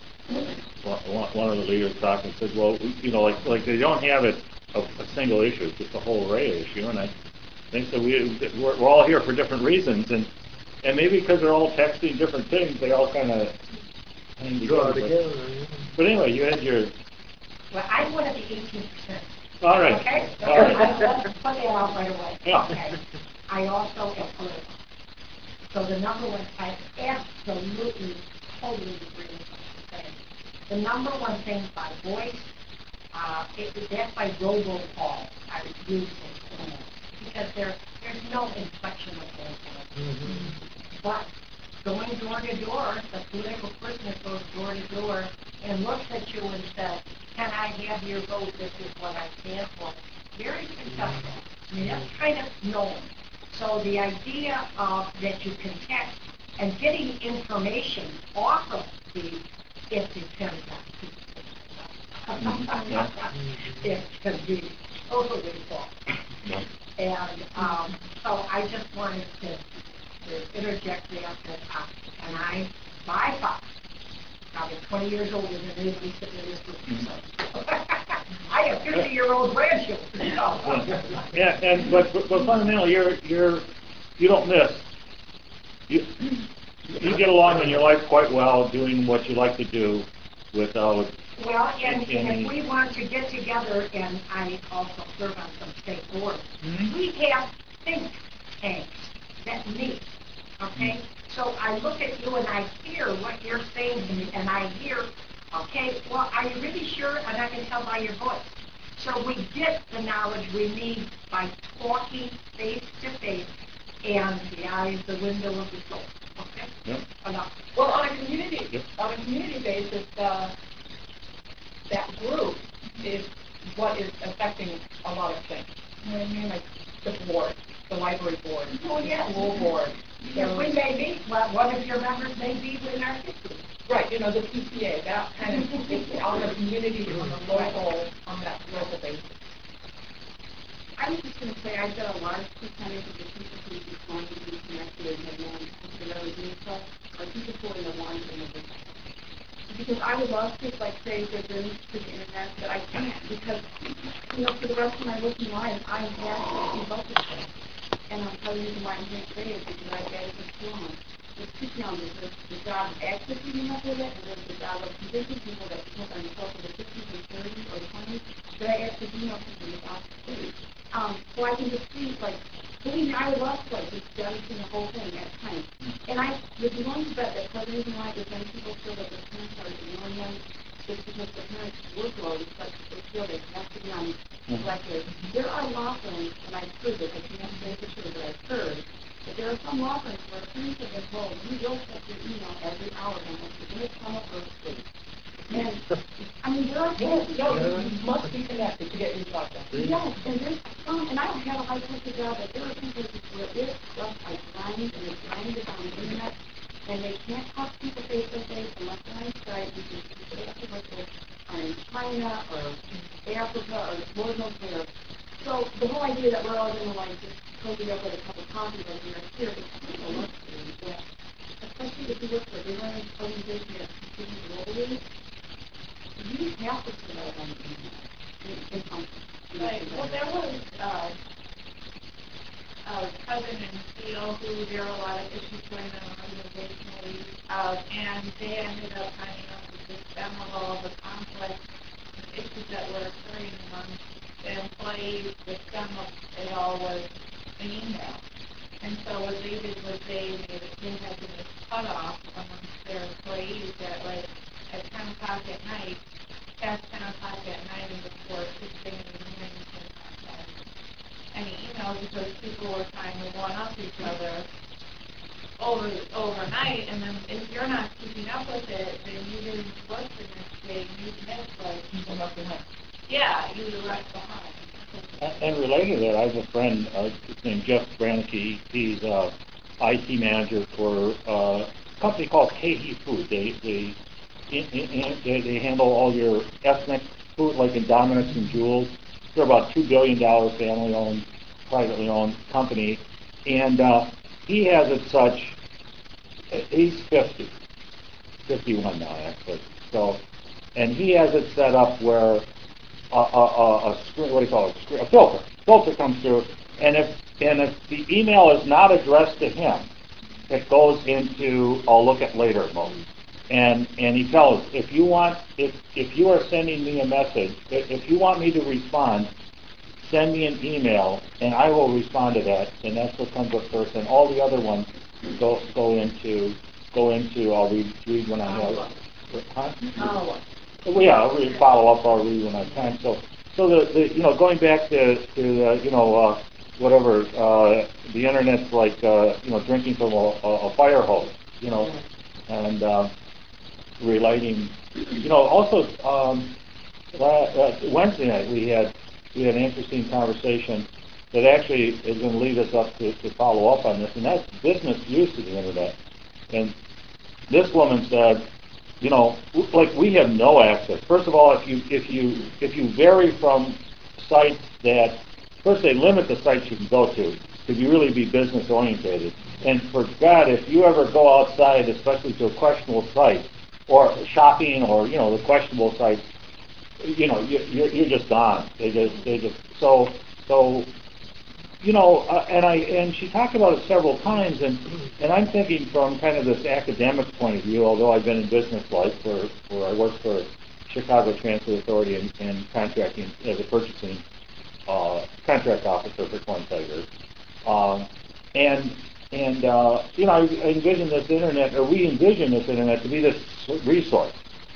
the leaders talk and said, well, like they don't have it a single issue, it's just a whole array of issue. And they said we're all here for different reasons, and maybe because they're all texting different things, they all kind of hang together. But anyway, you had your. Well, I wanted the 18%. All right. Okay. All right. Let's put that out right away. Yeah. Okay. I also am political. So the number one, I absolutely, totally agree with what you're saying. The number one thing by voice, that's by robocall. I would use it because there's no inflection of voice. But going door to door, the political person that goes door to door and looks at you and says, can I have your vote? This is what I stand for. Very successful. I mean, that's kind of known. So the idea of that you can text and getting information off of it depends on people. It can be totally false. And so I just wanted to interject there that, and I, by far, I'm 20 years older than anybody sitting in this room. So. I have 50-year-old grandchildren. Yeah, but fundamentally, you don't miss. You get along in your life quite well, doing what you like to do, without. Well, and if we want to get together, and I also serve on some state boards, we have think tanks that meet. Okay, so I look at you and I hear what you're saying to me, and I hear. Okay, well, are you really sure? And I can tell by your voice. So we get the knowledge we need by talking face to face, and the eye is the window of the soul. Okay? Yeah. Well, on a community basis, that group is what is affecting a lot of things. You know what I mean? Like the board, the library board, Oh, yes. the school board. If we may be, well, one of your members may be in our system. Right, you know, the PTA, that kind of, it's on the community, on the local, on that local basis. I was just going to say, I've got a large percentage of the people who just want to be connected and have known to really do stuff, are people who are in the line in the business. Because I would love to, like, say, get into the internet, but I can't because, you know, for the rest of my working life, I had to keep up with it. And I'll tell you the reason why I'm here today is because I've got it for too long. There's two challenges. There's the job of actually keeping up with it, and there's the job of convincing people that because I'm close to the 50s and 30s or 20s, that I actually do know something about the city. So I can just see, like, believe me, I would love to, like, just understand the whole thing at times. And I would be willing to bet that part of the reason why is many people feel that their parents are ignoring them is because their parents' workload is such that they feel they have to be on neglected. There are law firms, and I've heard this, I can't say for sure, but I've heard that there are some law firms where parents have been told, you will check your email every hour unless you're going to come up or sleep. And, I mean, there are cases. No, you must be connected to get your job done. Yes, and there's some, and I don't have a high-pressure job, but there are some places where it's just a grind, and it's grinded on the internet, and they can't talk to people face-to-face unless they're on Skype, because they have to work with in China, or Africa, or Lord knows where. So the whole idea that we're all going to, like, just cozy up with a cup of coffee like we are here, it's kind of work for you, yeah. Especially if you work for a big organization that's competing globally, you have to survive on the internet. Right. Well, there was a cousin in Steel who there were a lot of issues going on organizationally, and they ended up finding out that the stem of all the conflict issues that were occurring among the employees, the stem of it all was an email. And so what they did was they had this cutoff amongst their employees that, like, at 10 o'clock at night, past 10 o'clock at night and before 6 a.m. in the morning, you couldn't contact any emails because people were trying to one-up each other overnight, and then if you're not keeping up with it, then you didn't work the next day, you missed, like, People left behind. yeah, you were left behind. And related to that, I have a friend named Jeff Brannicky. He's IT manager for a company called KeHE Food. They handle all your ethnic food, like in Dominick's and Jewel's. They're about $2 billion family-owned, privately owned company. And he has it such, he's 51 now, actually. So, and he has it set up where a screen, what do you call it? A filter comes through, and if the email is not addressed to him, it goes into I'll look at later mode. And he tells if you are sending me a message, if you want me to respond, send me an email and I will respond to that. And that's what comes up first. And all the other ones go into I'll read when I have. Huh? Well, yeah, I'll follow up. I'll read when I can. So the going back to whatever the internet's like drinking from a fire hose, and relating. Also Wednesday night we had an interesting conversation that actually is going to lead us up to follow up on this, and that's business use of the internet. And this woman said, like we have no access. First of all, if you vary from sites that, first they limit the sites you can go to you really be business orientated. And for God, if you ever go outside, especially to a questionable site or shopping or the questionable sites, you're just gone. They just so. And she talked about it several times, and I'm thinking from kind of this academic point of view, although I've been in business life where I worked for Chicago Transit Authority and contracting as a purchasing contract officer for 25 years. I envision this internet, or we envision this internet to be this resource,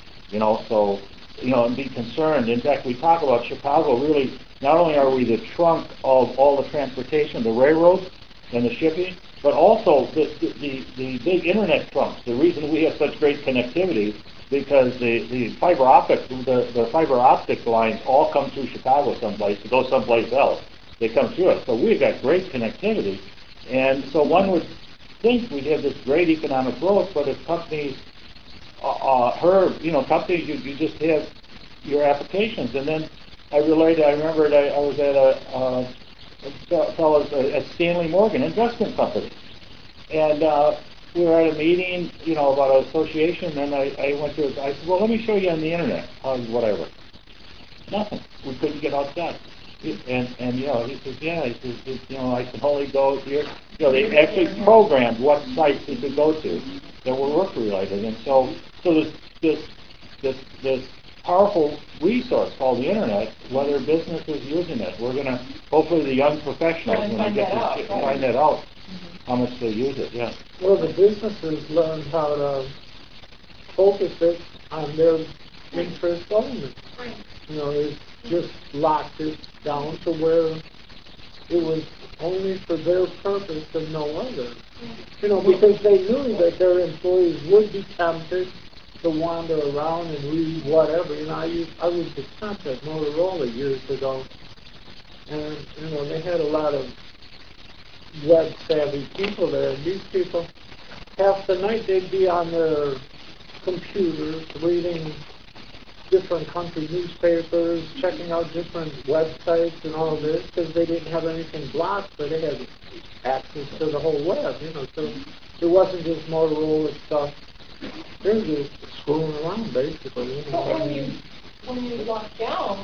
and be concerned. In fact, we talk about Chicago really. Not only are we the trunk of all the transportation, the railroads and the shipping, but also the big internet trunks. The reason we have such great connectivity because the fiber optic lines all come through Chicago someplace to go someplace else. they come through us. So we've got great connectivity. And so one would think we'd have this great economic growth, but if companies, companies, you just have your applications. And then I remembered I was at a fellows at Stanley Morgan Investment Company. And we were at a meeting, about an association, and I went to it. I said, well, let me show you on the internet, whatever. Nothing. We couldn't get outside. And he says, yeah, he says, I can only go here. They actually programmed what sites he could go to that were work-related. And so this powerful resource called the internet, whether business is using it, we're going to, hopefully the young professionals, when they get to find that out, how much they use it, yeah. Well, the businesses learn how to focus it on their interest only. It's just locked it down to where it was only for their purpose and no other. Because they knew that their employees would be tempted to wander around and read whatever. I was the temp at Motorola years ago, and they had a lot of web-savvy people there, and these people, half the night they'd be on their computers reading different country newspapers, checking out different websites and all this, because they didn't have anything blocked, but they had access to the whole web, so it wasn't just Motorola stuff. They were just screwing around, basically. But when you lock down,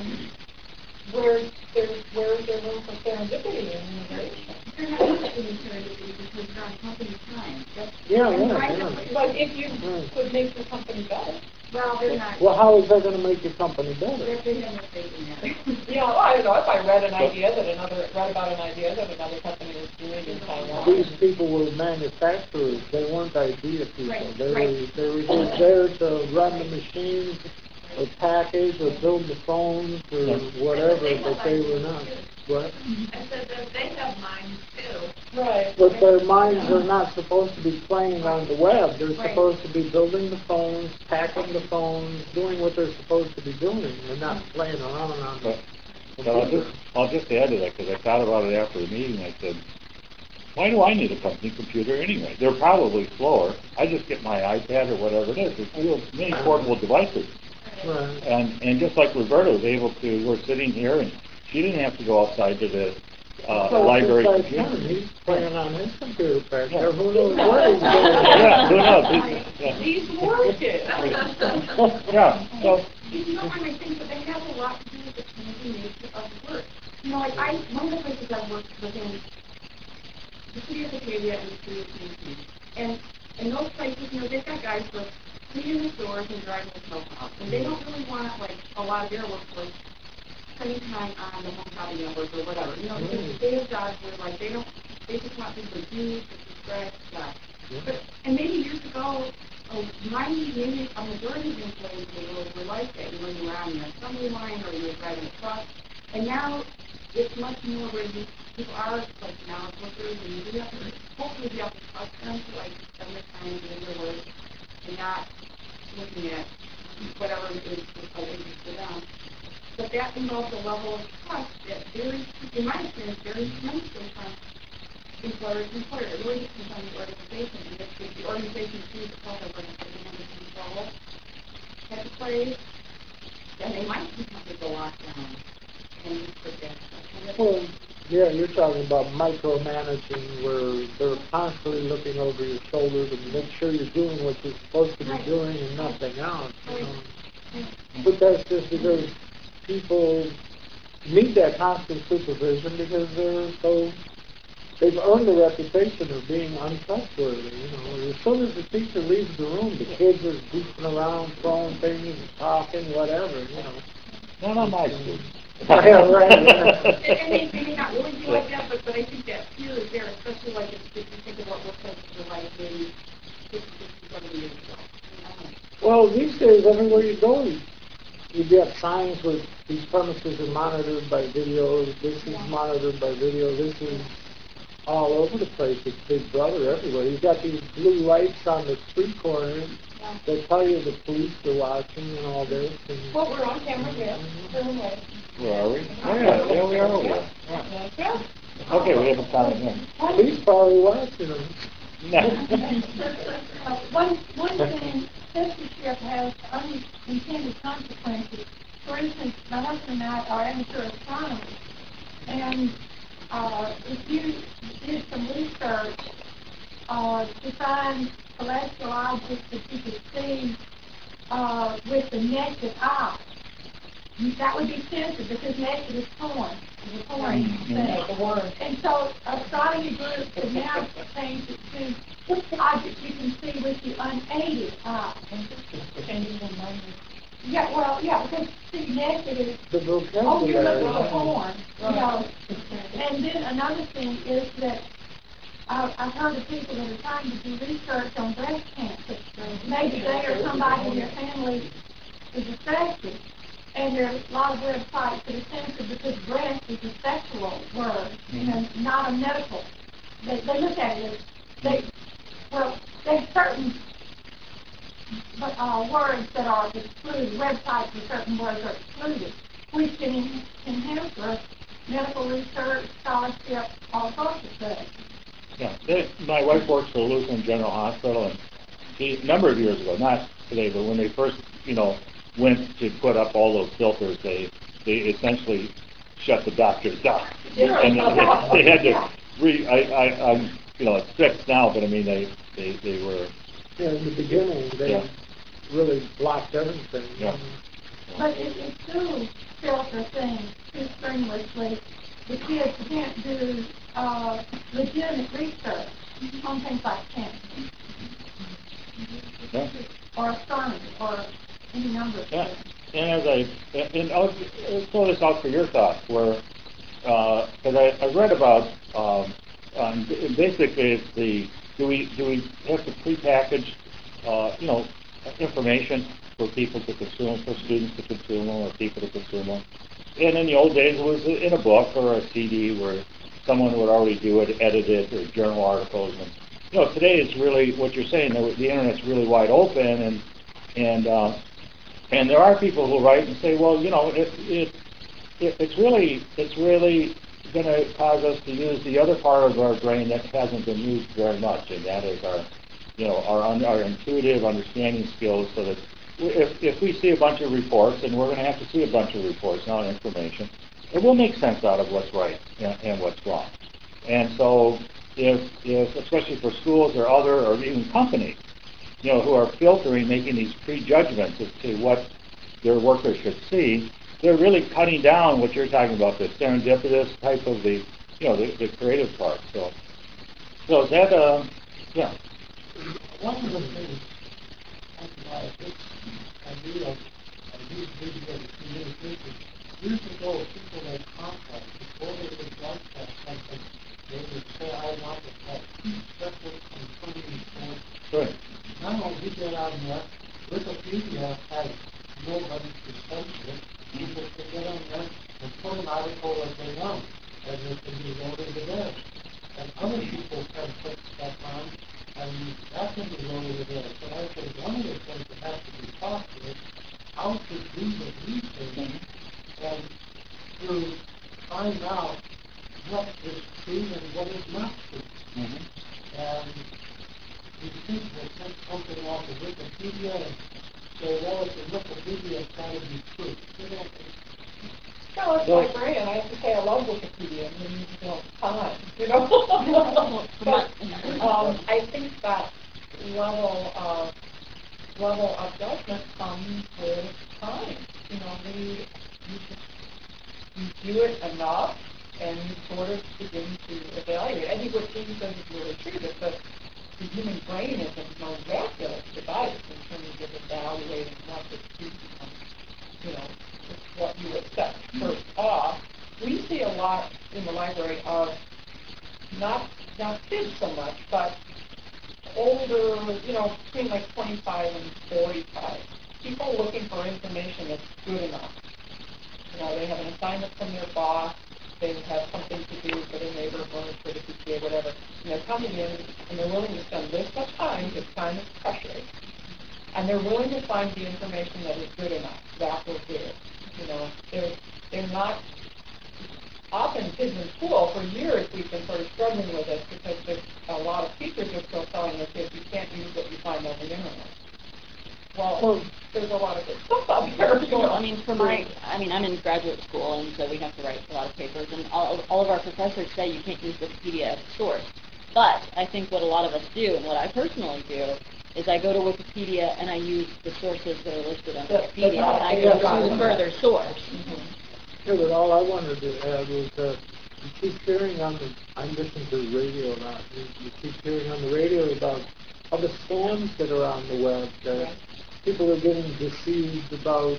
where's there room for serendipity and innovation? They're not interested in serendipity because they're on company time. Yeah. But if you could make your company better. Well, they're not. Well, how is that going to make your company better? They're thinking that. Yeah, well, I don't know. If I read about an idea that another company was doing in Taiwan. These people were manufacturers. They weren't idea people. Right, They were just there to run the machines or package or build the phones or whatever, but they were not. What? I said that they have minds too. Right. But their minds are not supposed to be playing on the web. They're supposed to be building the phones, packing the phones, doing what they're supposed to be doing. They're not playing around on the But I'll just add to that, because I thought about it after the meeting. I said, why do I need a company computer anyway? They're probably slower. I just get my iPad or whatever it is. There's many portable devices. Right. And just like Roberta was able to, we're sitting here, and she didn't have to go outside to the library computer. He's playing on his computer back there. Yeah. Who knows what he's doing? Yeah, who knows? He's working. Yeah, so... You know what I think, but they have a lot to do with the changing nature of work. One of the places I've worked within the city of Batavia and the city of Kingston, and in those places, they've got guys who are cleaning the stores and driving the snow out, and they don't really want, a lot of their workforce spending time on the home shopping network or whatever. Because they have jobs where, they just want people to do, to distract, stuff. And maybe years ago, maybe a majority of employees were like that. You were on your assembly line or you were driving a truck. And now it's much more where people are knowledge workers, and you do have to, hopefully you have to trust them to spend their time doing their work and not looking at whatever it is for them. But that involves a level of trust that varies, in my experience, varies tremendously from employer to employer. It really depends on the organization. And if the organization sees itself as something under control type of place, then they might be something to lock down and protect. Well, yeah, you're talking about micromanaging where they're constantly looking over your shoulder to make sure you're doing what you're supposed to be doing and nothing else. But that's just because people need that constant supervision because they've earned the reputation of being untrustworthy. As soon as the teacher leaves the room, the kids are goofing around, throwing things, talking, whatever. Not my school. Yeah, right. And they may not really be like that, but I think that fear is there, especially if you think of what workplaces were like maybe 50, 70 years ago. Well, these days, everywhere you go, you get signs with these premises are monitored by video, this is monitored by video, this is all over the place. It's Big Brother everywhere. You've got these blue lights on the street corners that tell you the police are watching and all this. Well, we're on camera here. Where are we? Oh, yeah, we are over here. Yeah. Okay, we have a comment here. He's probably watching them. One thing, censorship has unintended consequences. For instance, my husband and I are amateur astronomers, and if you did some research to find celestial objects that you could see with the naked eye, that would be censored because naked is porn. It's a porn thing. And so astronomy groups have now changed it to objects you can see with the unaided eye. Yeah, well, yeah, because see, naked is, The oh, you're vocabulary. looking at porn, you know. And then another thing is that I've heard of people that are trying to do research on breast cancer. Maybe they or somebody in their family is affected. And there are a lot of websites that are censored because breast is a sexual word, and not a medical. They look at it as, there's certain words that are excluded, websites with certain words are excluded, which can hamper medical research, scholarship, all sorts of things. Yeah, my wife works for Lutheran General Hospital, and a number of years ago, not today, but when they first, went to put up all those filters, they essentially shut the doctors down, and they had to it's fixed now, but I mean they were. Yeah, in the beginning, they really blocked everything. Yeah. But if schools filter things too strenuously, the kids can't do legitimate research on things like cancer, or astronomy, or any number of things. And I'll throw this out for your thoughts, where because I read about basically it's do we have to prepackage information for people to consume, for students to consume them, or people to consume them. And in the old days, it was in a book or a CD where someone would already do it, edit it, or journal articles. And today it's really what you're saying. The internet's really wide open, and there are people who write and say, well, it's really going to cause us to use the other part of our brain that hasn't been used very much, and that is our intuitive understanding skills. So that if we see a bunch of reports, and we're going to have to see a bunch of reports, not information, it will make sense out of what's right and what's wrong. And so, if especially for schools or even companies, who are filtering, making these prejudgments as to what their workers should see, they're really cutting down what you're talking about, the serendipitous type of the creative part. So is that yeah. One of the things about this idea of these digital communication, years ago, people made contracts before they would broadcast something. They would say, I want to have 2 separate confirming sources. Right. Now we get on there, Wikipedia has nobody to censor it. People can get on there and put an article that they want, and it can be loaded to there. And other people can put stuff on, and that can be loaded to there. So I think one of the things that has to be taught is how to do the research and to find out what is true and what is not true. And these people will take something off of Wikipedia and say, well, if the Wikipedia, it's got to be true. No, it's my brand. I have to say I love Wikipedia. I mean, time, But I think that level of judgment comes with time. You do it enough, and you sort of begin to evaluate. I think what Jean says is really true, that the human brain is a miraculous device in terms of evaluating what the truth becomes, what you accept first off. We see a lot in the library of not kids so much, but older, between like 25 and 45, people looking for information that's good enough. They have an assignment from their boss, they have something to do for their neighborhood, for the PTA, whatever, and they're coming in and they're willing to spend this much time, because time is precious, and they're willing to find the information that is good enough. That will do it. they're not, often kids in school, for years we've been sort of struggling with this because there's a lot of teachers are still telling their kids you can't use what you find on the internet. Well, there's a lot of good stuff out there. Well, I mean, I'm in graduate school, and so we have to write a lot of papers, and all of our professors say you can't use Wikipedia as a source. But I think what a lot of us do, and what I personally do, is I go to Wikipedia and I use the sources that are listed on Wikipedia, and I go to a further source. Yeah, but all I wanted to add was that you keep hearing on the, I listen to the radio a lot, you keep hearing on the radio about all the scams that are on the web, that people are getting deceived about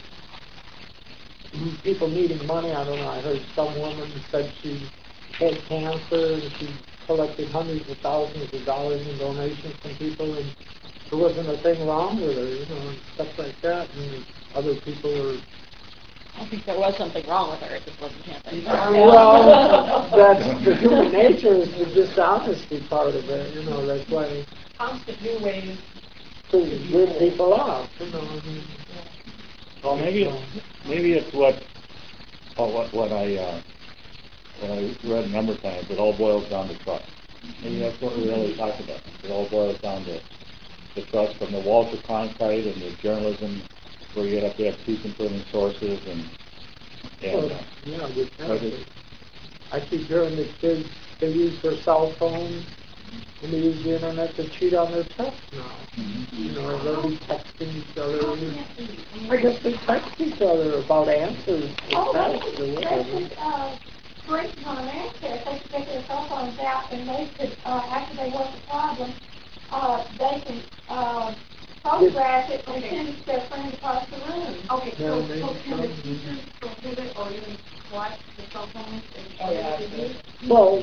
people needing money. I don't know, I heard some woman said she had cancer and she collected hundreds of thousands of dollars in donations from people, and there wasn't a thing wrong with her, and stuff like that, and other people are... I think there was something wrong with her, it just wasn't happening. Well, that's the human nature, is the dishonesty part of it, that's why... Constant new ways to rip people off, Well, maybe it's what I read a number of times. It all boils down to trust. Maybe that's what we really talk about. It all boils down to the trust from the Walter Cronkite and the journalism, where you have to have two confirming sources I keep hearing the kids, they use their cell phones and they use the internet to cheat on their tests now. They'll be texting each other. I guess they text each other about answers to tests or whatever. For instance, on an answer, if they could get their cell phones out and they could, after they work the problem, they can photograph it and send it to their friend across the room. Okay, so can the teachers prohibit or even watch the cell phones and Well,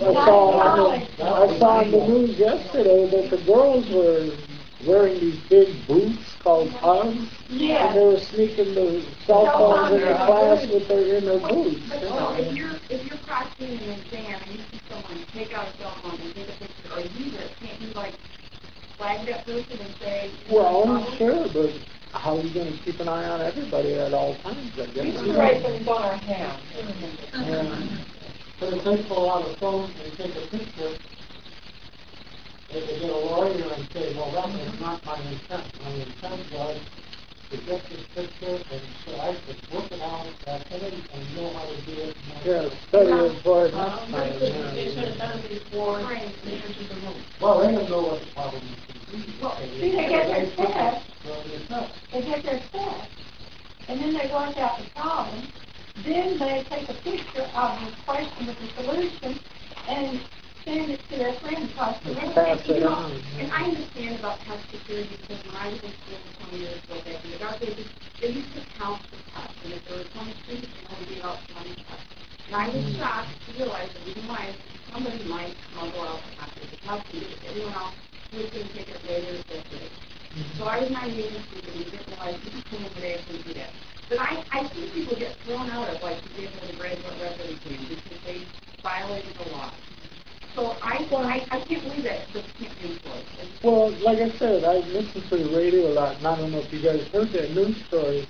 I saw on the news yesterday that the girls were wearing these big boots called Uggs, and they were sneaking the cell phones in the class in their boots. But if you're practicing an exam and you see someone take out a cell phone and take a picture or use it, can't you flag that person and say? Well, sure, but how are you going to keep an eye on everybody at all times? I guess. We should write things on our hands. But if they pull out a phone and take a picture, they get a lawyer and say, well, that was not my intent. My intent was to get this picture and so I could work it out activity and know how to do it. Yeah, study it for it next time. They should have done it before they entered the room. Well, they don't know what the problem is. Well, see, they get their test. They get their test. And then they work out the problem. Then they take a picture of the question with the solution and send it to their friend across the room. Pass it on. And I understand about test security because when I was in school 20 years ago back in the dark ages, they used to count the tests. And if there were 20 students, they only be about 20 tests. And I was shocked to realize that even when somebody might smuggle out the copy of the test and give it to everyone else who was going to take it later that day. So I was naive and stupid and didn't realize this is someone would actually do that. But I see people get thrown out of, like, the graduate record exam because they violated the law. So I can't believe that this can't be enforced. Well, like I said, I listen to the radio a lot, and I don't know if you guys heard that news story.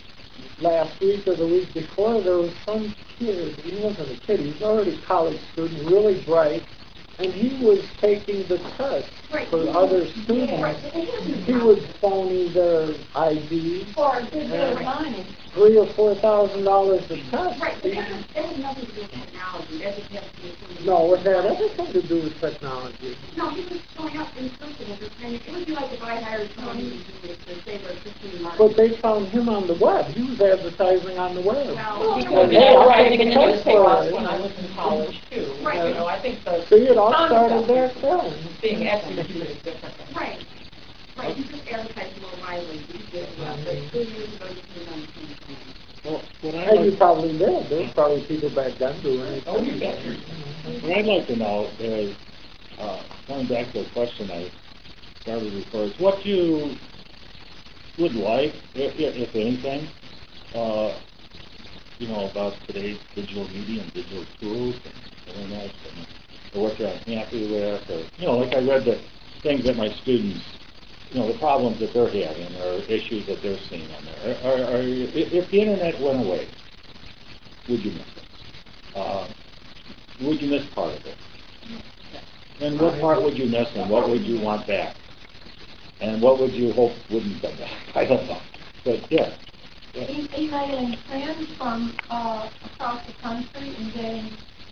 Last week or the week before, there was some kid, he wasn't a kid, he was already a college student, really bright, and he was taking the test for other students. He would phony their IDs. For a good bit of money. $3,000 or $4,000 a test. Right, but that has nothing to do with technology. That just has to do with... No, it had everything to do with technology. No, he was showing up in person as a friend. It would be like if I hired someone who was to say they're 15 months. But they found him on the web. He was advertising on the web. Well, Writing in the newspapers when I was in college, too. Right. I think the See, it all started there, too. being executed is different. Right. Right, you just advertise more widely. But 2 years ago, you couldn't understand the thing. Well, And you probably did. There were probably people back then doing it. Oh, you bet. what I'd like to know is, coming back to a question I started before, is what you would like, if anything, about today's digital media and digital tools and internet, or what you're unhappy with, or, like I read the things that my students, the problems that they're having or issues that they're seeing on there. If the internet went away, would you miss? Would you miss part of it? And what part would you miss, and what would you want back? And what would you hope wouldn't come back? I don't know. But yeah. Emailing friends from across the country and getting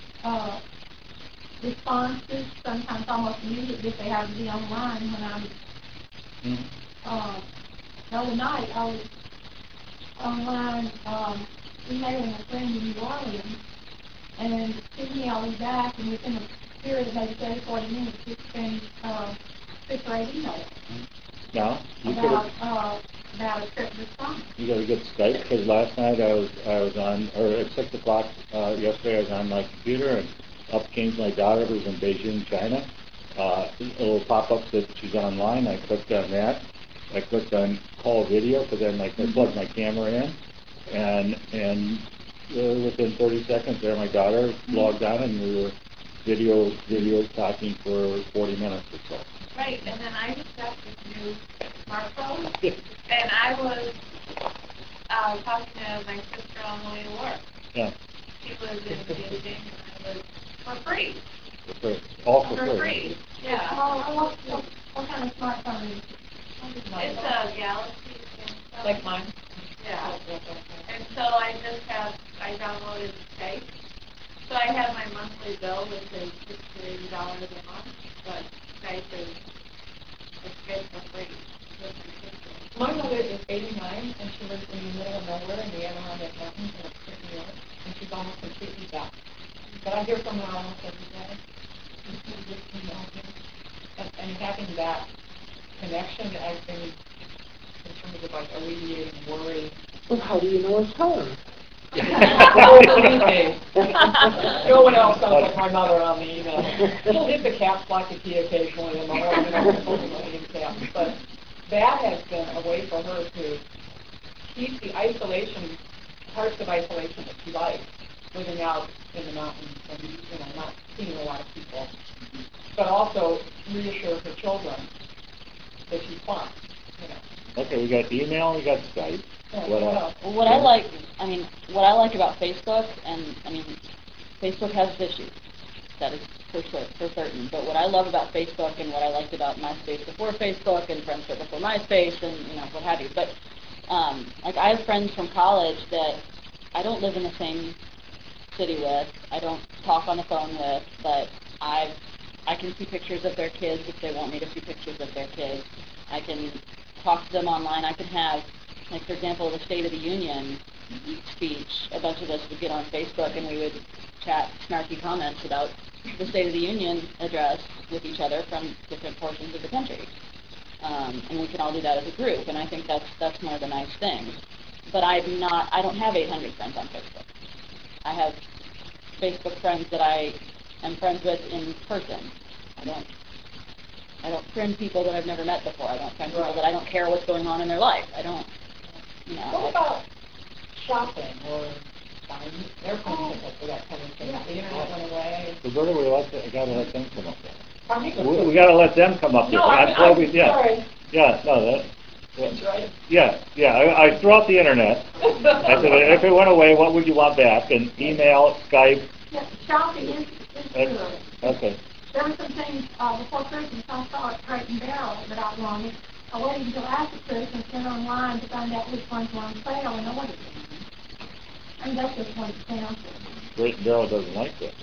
responses, sometimes almost immediately if they have to be online. When I was the other night, I was online emailing a friend in New Orleans, and she emailed me back, and within a period of maybe 30, 40 minutes, she exchanged 6 or 8 emails. Now, you About a trip to Scotland. You got to get Skype, because last night I was on, or at 6 o'clock yesterday I was on my computer, and up came my daughter who's in Beijing, China. It'll pop up that she's online. I clicked on that. I clicked on call video, because then I can plug my camera in, and within 30 seconds there my daughter logged on, and we were video talking for 40 minutes or so. Right, and then I just got this new smartphone, and I was talking to my sister on the way to work. Yeah. She was in Beijing, and I was for free. For free. All for free. Yeah. What kind of smartphone is it? It's a Galaxy. Like mine? Yeah. And so I downloaded Skype. So I have my monthly bill, which is $60 a month, but Skype is for free. My mother is 89, and she lives in the middle of nowhere in the Adirondack Mountains in upstate New York, and she's almost completely deaf. But I hear from her almost every day. And just and having that connection, I think, in terms of like alleviating worry. Well, how do you know it's her? No one else sounds like my mother on the email. She'll hit the caps lock key occasionally in the morning, but that has been a way for her to keep the parts of isolation that she likes, living out in the mountains and not seeing a lot of people, but also reassure her children that she's fine. Okay, we got email, we got Skype. What else? What I like about Facebook, and Facebook has issues. That is for certain. But what I love about Facebook, and what I liked about MySpace before Facebook, and Friendster before MySpace, and what have you. But I have friends from college that I don't live in the same city with. I don't talk on the phone with, but I can see pictures of their kids if they want me to see pictures of their kids. I can talk to them online. I can have, for example, the State of the Union speech. A bunch of us would get on Facebook and we would chat snarky comments about the State of the Union address with each other from different portions of the country. And we can all do that as a group, and I think that's one of the nice things. But I don't have 800 friends on Facebook. I have Facebook friends that I am friends with in person. I don't friend people that I've never met before. I don't friend people that I don't care what's going on in their life. I don't, What about shopping or buying airplane tickets or that kind of thing? The internet went away. So where do we gotta let them come up We We gotta let them come up No, with. sorry. Yeah, no, That's right. yeah. I threw out the internet. I said, if it went away, what would you want back? And email, Skype. Yeah, shopping is good. Okay. There were some things before Christmas I saw at Crate and Barrel that I wanted. I waited until after Christmas, went online to find out which ones were on sale, and I ordered them. And that's just one example. Crate and Barrel doesn't like that.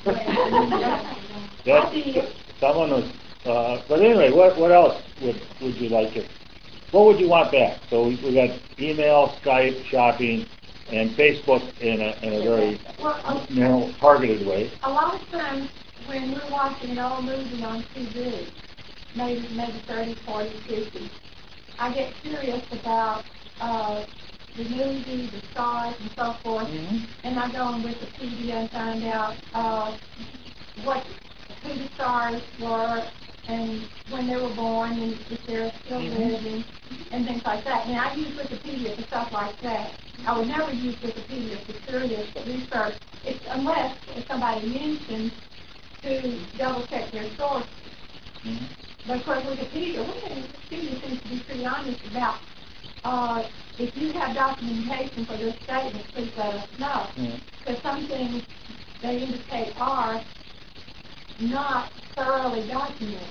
I did. Someone was, but anyway, what else would you like it? What would you want back? So we got email, Skype, shopping, and Facebook in a very narrow, targeted way. A lot of times when we're watching an old movie on TV, maybe 30, 40, 50, I get curious about the movie, the stars, and so forth, and I go on Wikipedia and find out who the stars were and when they were born and if they're still living and things like that. Now, I use Wikipedia for stuff like that. I would never use Wikipedia for serious research unless somebody mentions to double-check their sources. But of course, Wikipedia seems to be pretty honest about if you have documentation for this statement, please let us know. Because some things they indicate are not thoroughly documented.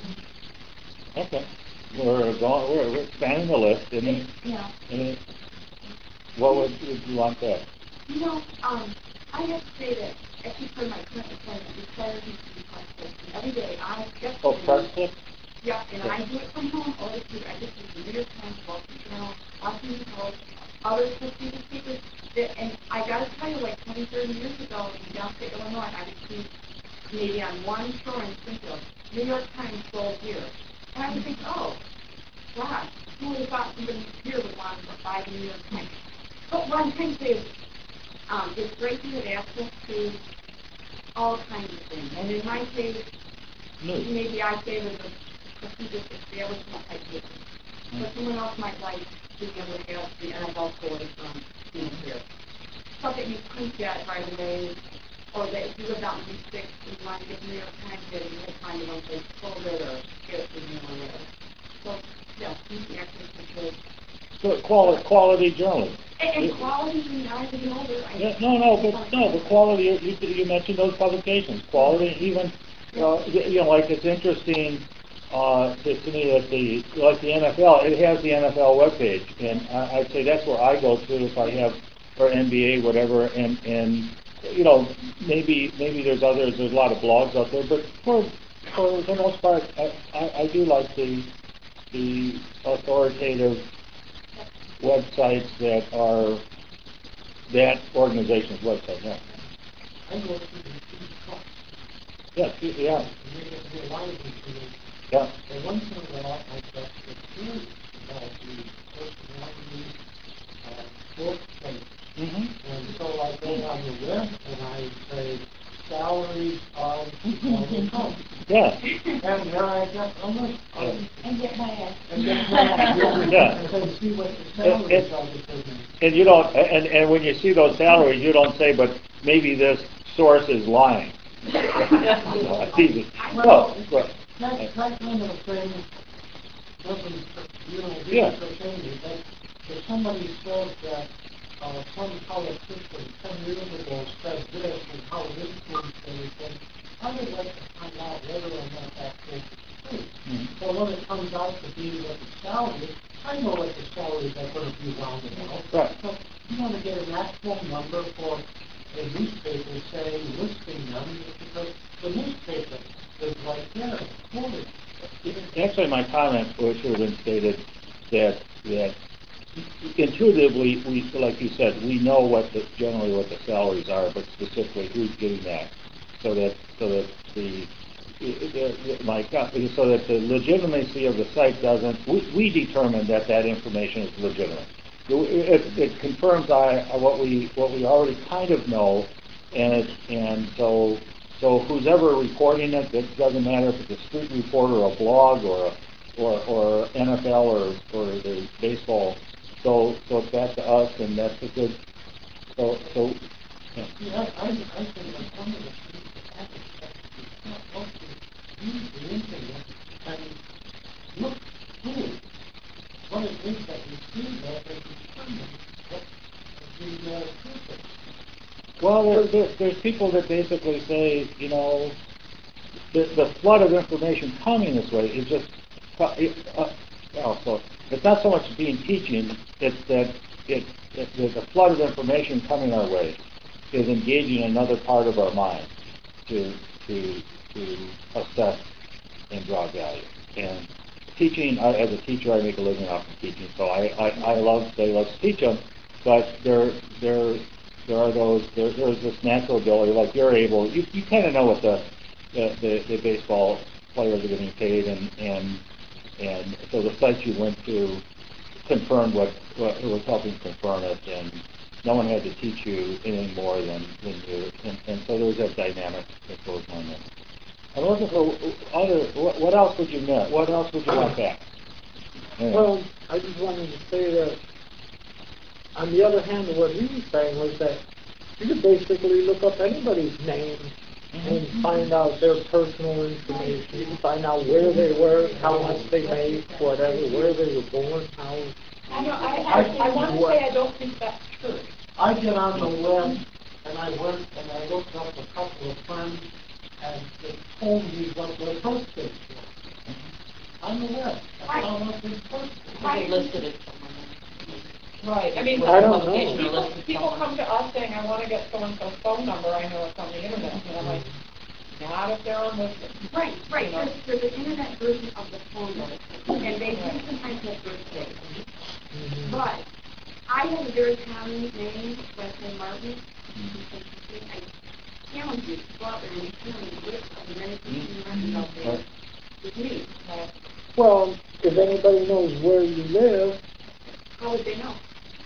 Okay. We're expanding the list, and, Yeah. and what would you want there? You know, I have to say that at least for my current employment, the clarity to be possible. Every day I get Oh, press clip? yeah, and I do it from home all the time. I just do the New York Times, Wall Street Journal, Washington Post, other prestigious papers. And I got to tell you, like 20, 30 years ago in downstate Illinois, I would see maybe on one store in Springfield, New York Times sold here. And I would think, oh, gosh, who would have thought somebody here would want to buy the New York Times? But one thing is, it's great to have access to all kinds of things. And in my case, maybe I favor the prestigious establishment type paper. But someone else might like being able to have the NFL story from here. Stuff that you couldn't get right away, or that if you lived out in Route 6 and you wanted to get the New York Times, you had time to go to pull it or get it from you or whatever. So, yeah, easy access to good. So quality journalism. And quality, you know, as an older, the quality, you mentioned those publications, quality, even, like it's interesting to me that the NFL, it has the NFL webpage, and I'd say that's where I go to if I have, or NBA, whatever, and maybe there's others, there's a lot of blogs out there, but for the most part, I do like the authoritative websites that are that organization's website, yeah. I go to the truck. Yeah. And they get a lot of information. Yeah. And one thing that I got curious about the personality workplace. And so I go on the web and I say salaries of Yeah. And there I get almost And get mad. Yeah. And so see what the salaries are determined. And you don't, and when you see those salaries, you don't say, but maybe this source is lying. It's easy. Well, that kind of a thing doesn't, really pertain me. But if somebody says that some politician 10 years ago said this and how it influenced everything, I would like to find out whether or not that is true. So when it comes out to be what the salary is, I know what the salaries are going to be rounded out. Right. But you want to get an actual number for a newspaper saying, listing them, because the newspaper is right there, quoted. Actually, my comment should have been stated that intuitively, like you said, we know generally what the salaries are, but specifically who's getting that, so that the legitimacy of the site doesn't. We determine that information is legitimate. It confirms what we already kind of know, and so who's ever reporting it, it doesn't matter if it's a street reporter or a blog or NFL or the baseball. So it's back to us, and that's a good. So. Yeah. Yeah, I think that one of the things that happens is not also use the internet and look through what it is that you see there and determine what the truth is. Well, there's people that basically say, the flood of information coming this way is just. So it's not so much being teaching; it's that the flood of information coming our way is engaging another part of our mind to assess and draw value. And teaching, as a teacher, I make a living off of teaching, so I love to teach them. But there's this natural ability, like you're able. You kind of know what the baseball players are getting paid, and so the sites you went to confirmed what was helping confirm it, and no one had to teach you anything more than you, and so there's that dynamic that goes on there. I'm looking for what else would you miss? What else would you want back? Anyway. Well, I just wanted to say that on the other hand, what he was saying was that you could basically look up anybody's name and find out their personal information, find out where they were, how much they made, whatever, where they were born, how. I want to say I don't think that's true. I get on the web and I went and I looked up a couple of friends and it told me what their birthdays were. On the web. I found out their birthdays. They listed it somewhere. Right. I mean, I don't know. people come to us saying, I want to get so-and-so's phone number. I know it's on the internet. And I'm like, not if they're on listing. Right. There's an internet version of the phone number, and they do sometimes have birthdays. But I have a very common name, last name Martin. I challenge you to go out there and tell me which of the many people out there is me. Well, if anybody knows where you live, How would they know?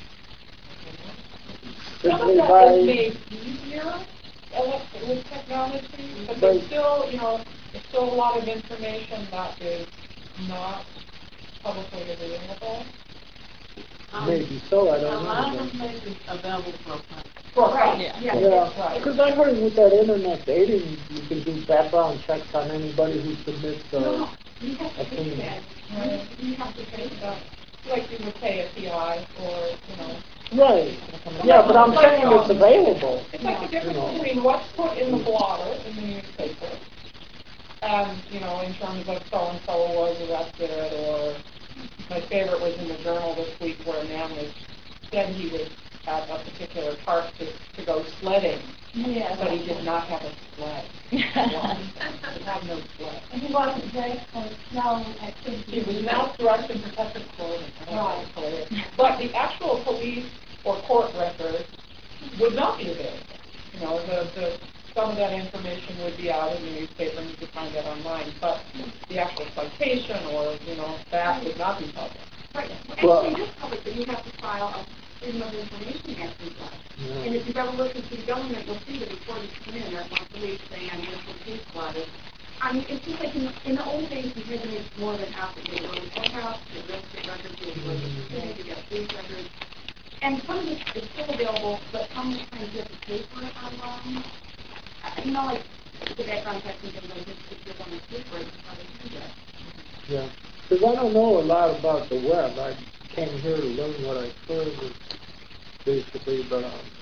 Some of simply that by, is made easier with technology, but there's still, there's still a lot of information that is not publicly available. maybe so, I don't A lot of know. information is available for Right. Yeah. Yeah, because I heard with that internet dating, you can do background checks on anybody who submits No, you have to a pay thing. that. You have to pay that. Like you would pay a PI or, Right, yeah, but I'm saying it's available. It's like the difference between what's put in the blotter in the newspaper and, in terms of so-and-so was arrested, or my favorite was in the Journal this week where a man said he was at a particular park to go sledding, but he did not have a sled. He had no sled. And he wasn't dressed for snow activity. He was not dressed in protective clothing. But the actual police or court record would not be available. Some of that information would be out in the newspaper and you could find that online, but the actual citation or, that would not be public. Right. Actually, it is public, but you have to file a Freedom of Information Act request. And if you've ever looked into the government, you'll see the reporters come in at once a week saying, I'm going to put case blotter. I mean, it's just like in the old days, you had to make more of an effort. You go to the courthouse, you get registered records, you go to the city, you get police records. And some of this is still available, but sometimes you have to pay for it online. Like the background checks and things like this, if you're on the paper, it's how they do that. Yeah, because I don't know a lot about the web. I came here to learn what I could, basically, but,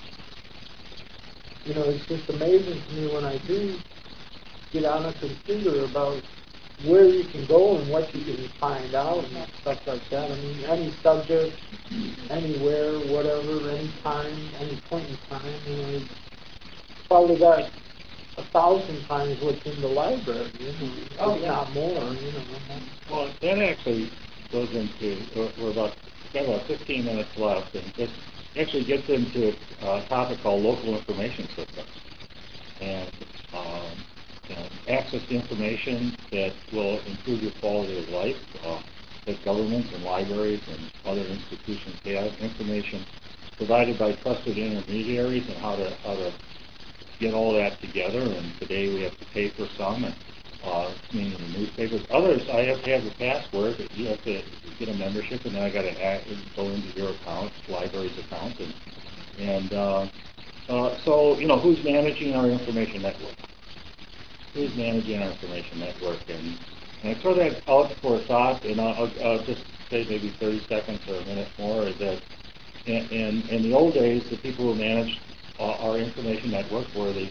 it's just amazing to me when I do get on a computer about where you can go and what you can find out and stuff like that. I mean, any subject, anywhere, whatever, anytime, any point in time, it's probably got 1,000 times what's in the library, if not more, Well, that actually goes into, we're about 15 minutes left, and this actually gets into a topic called local information systems. And, access to information that will improve your quality of life, that governments and libraries and other institutions have, information provided by trusted intermediaries, and how to get all that together. And today we have to pay for some, and meaning the newspapers. Others, I have to have a password. You have to get a membership, and then I got to go into your account, library's account, and so who's managing our information network? Who's managing our information network? And I throw that out for a thought, and I'll just say maybe 30 seconds or a minute more. Is that in the old days, the people who managed our information network were the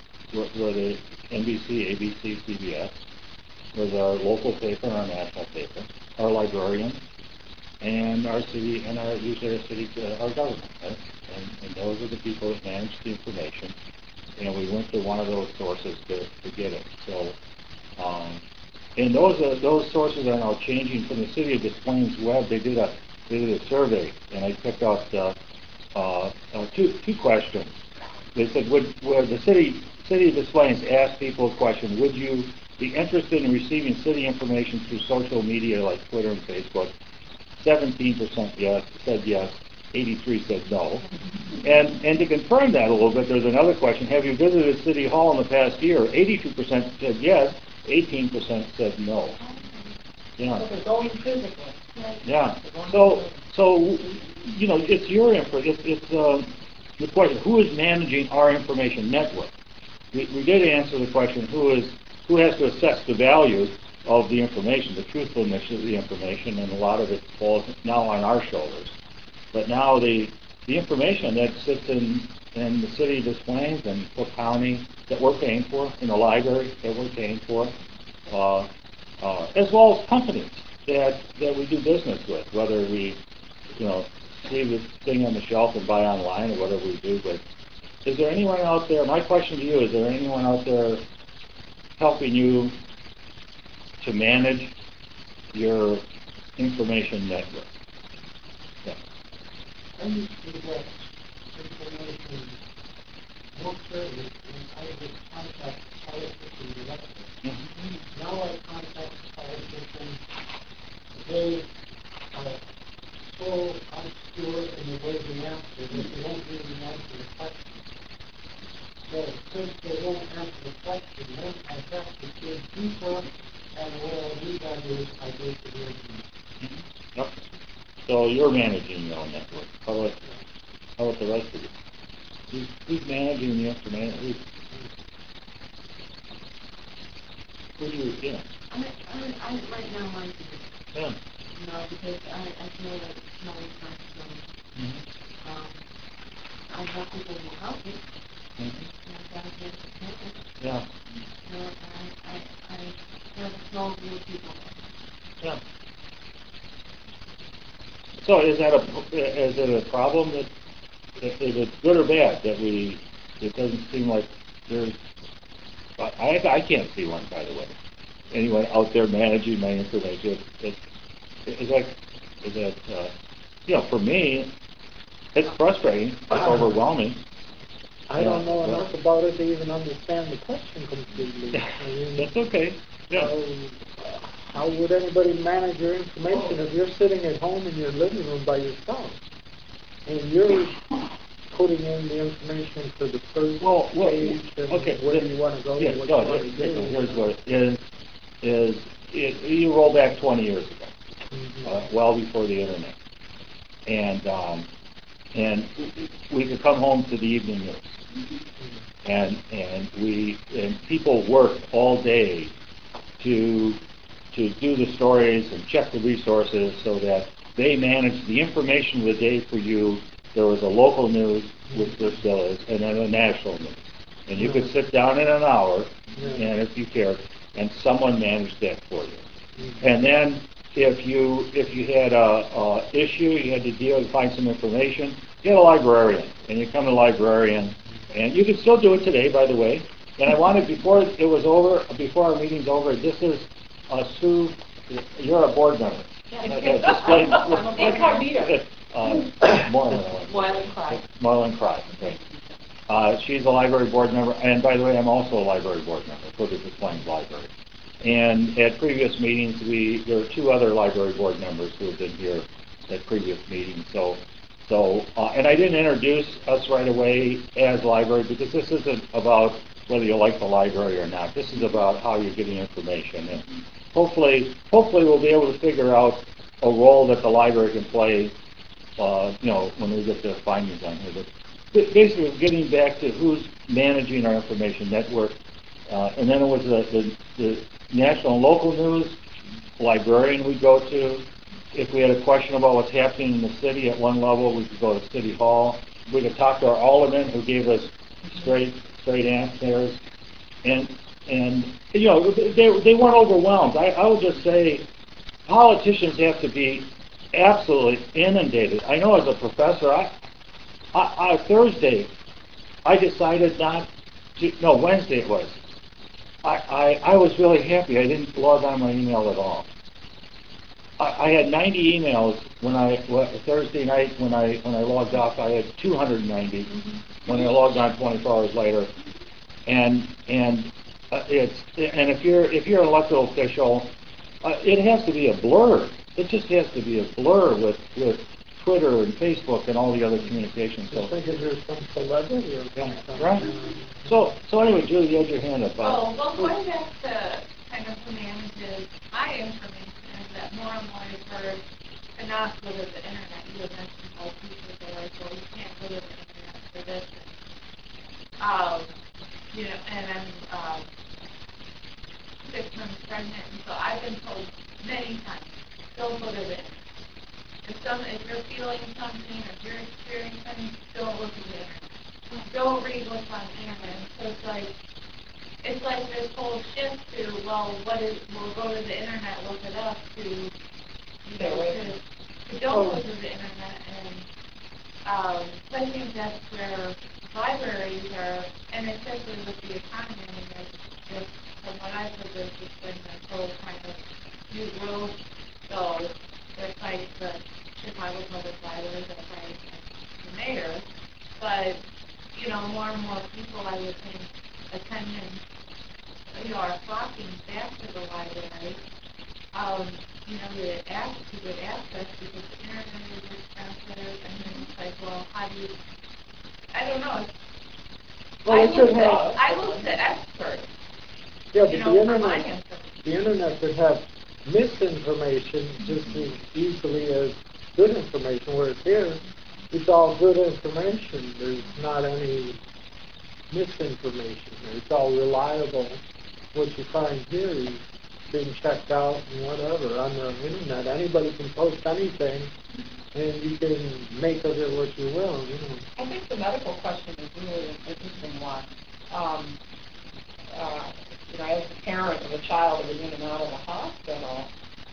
NBC, ABC, CBS, was our local paper and our national paper, our librarians, and our city, and usually our government, right? And those are the people that manage the information, and we went to one of those sources to get it. So, and those sources are now changing. From the City of Des Plaines web, they did a survey, and I picked out two questions. They said, would the City of Des Plaines asked people a question: would you be interested in receiving city information through social media like Twitter and Facebook? 17% said yes, 83% said no. And to confirm that a little bit, there's another question: have you visited City Hall in the past year? 82% said yes, 18% said no. Yeah. So they're going physically. Yeah. So it's your info. It's the question: who is managing our information network? we did answer the question, who has to assess the value of the information, the truthfulness of the information, and a lot of it falls now on our shoulders. But now the information that sits in the city of Des Plaines and Cook County that we're paying for, in the library that we're paying for, as well as companies that we do business with, whether we, see the thing on the shelf and buy online or whatever we do. But is there anyone out there, my question to you, is there anyone out there helping you to manage your information network? Yeah. I used to get information more clearly when I would contact politicians directly. Mm-hmm. Now I contact politicians, they are so obscure in the way they answer that they don't really answer the question. So since they won't answer the question, then I have to dig deeper, and what I do that is I go to the information. Yep. So you're managing your own network. How about the rest of you? Who's managing the information? Who do you, yeah. I right now I'm Yeah. because I feel like it's not responsibility. I have people who help me. And I've got to get it. Yeah. So I have a small group of people. Yeah. So is it a problem that is it good or bad that it doesn't seem like there's, I can't see one, by the way, anyone out there managing my information. For me, it's frustrating, it's overwhelming. I don't know enough about it to even understand the question completely. That's okay. Yeah. How would anybody manage your information if you're sitting at home in your living room by yourself and you're putting in the information for the first page and where do you want to go? Yeah, here's what it is you roll back 20 years ago, well before the internet, and we could come home to the evening news, and people worked all day to do the stories and check the resources so that they managed the information of the day for you. There was a local news, which there still is, and then a national news. And you could sit down in an hour, and if you cared, and someone managed that for you. And then if you had a issue, you had to find some information, you had a librarian, and you come to the librarian, and you can still do it today, by the way. And I wanted, before it was over, before our meeting's over, this is Sue, you're a board member. Incognito. Marlon Cry. Okay. She's a library board member, and by the way, I'm also a library board member for the Des Plaines Library. And at previous meetings, there are two other library board members who have been here at previous meetings. And I didn't introduce us right away as library because this isn't about whether you like the library or not. This is about how you're getting information. And hopefully we'll be able to figure out a role that the library can play, when we get the findings on here. But basically, getting back to who's managing our information network. And then it was the national and local news, librarian we go to. If we had a question about what's happening in the city at one level, we could go to City Hall. We could talk to our aldermen who gave us straight answers. And they weren't overwhelmed. I would just say politicians have to be absolutely inundated. I know as a professor, Thursday, I decided Wednesday it was. I was really happy. I didn't log on my email at all. I had 90 emails Thursday night when I logged off. I had 290 when I logged on 24 hours later. And if you're an elected official, it has to be a blur. It just has to be a blur with Twitter and Facebook and all the other communications. So thinking there's some celebrity or something. Right. So anyway, Julie, you had your hand up. Going back to kind of who manages my information is that more and more I've heard enough with the internet. You had mentioned how people are like, well, you can't go to the internet for this. And learning something, if you're experiencing something, don't look at the internet. Don't read what's on the internet. So it's like this whole shift to, well, we'll go to the internet, look it up, to, to don't go to the internet. And I think that's where libraries are, and especially with the economy, I mean, from what I've heard, there's just been this whole kind of new growth. So it's like the Chicago Public Library that the mayor, but more and more people, I would think, attending, are flocking back to the library. To get access because the internet is expensive, and then it's like, well, how do you? I don't know. Well, I look to experts. Yeah, but the internet could have misinformation just as easily as good information. Whereas here, it's all good information. There's not any misinformation. It's all reliable. What you find here is being checked out and whatever on the internet. Anybody can post anything, and you can make of it what you will. I think the medical question is really an interesting one. As a parent of a child who was in and out of the hospital,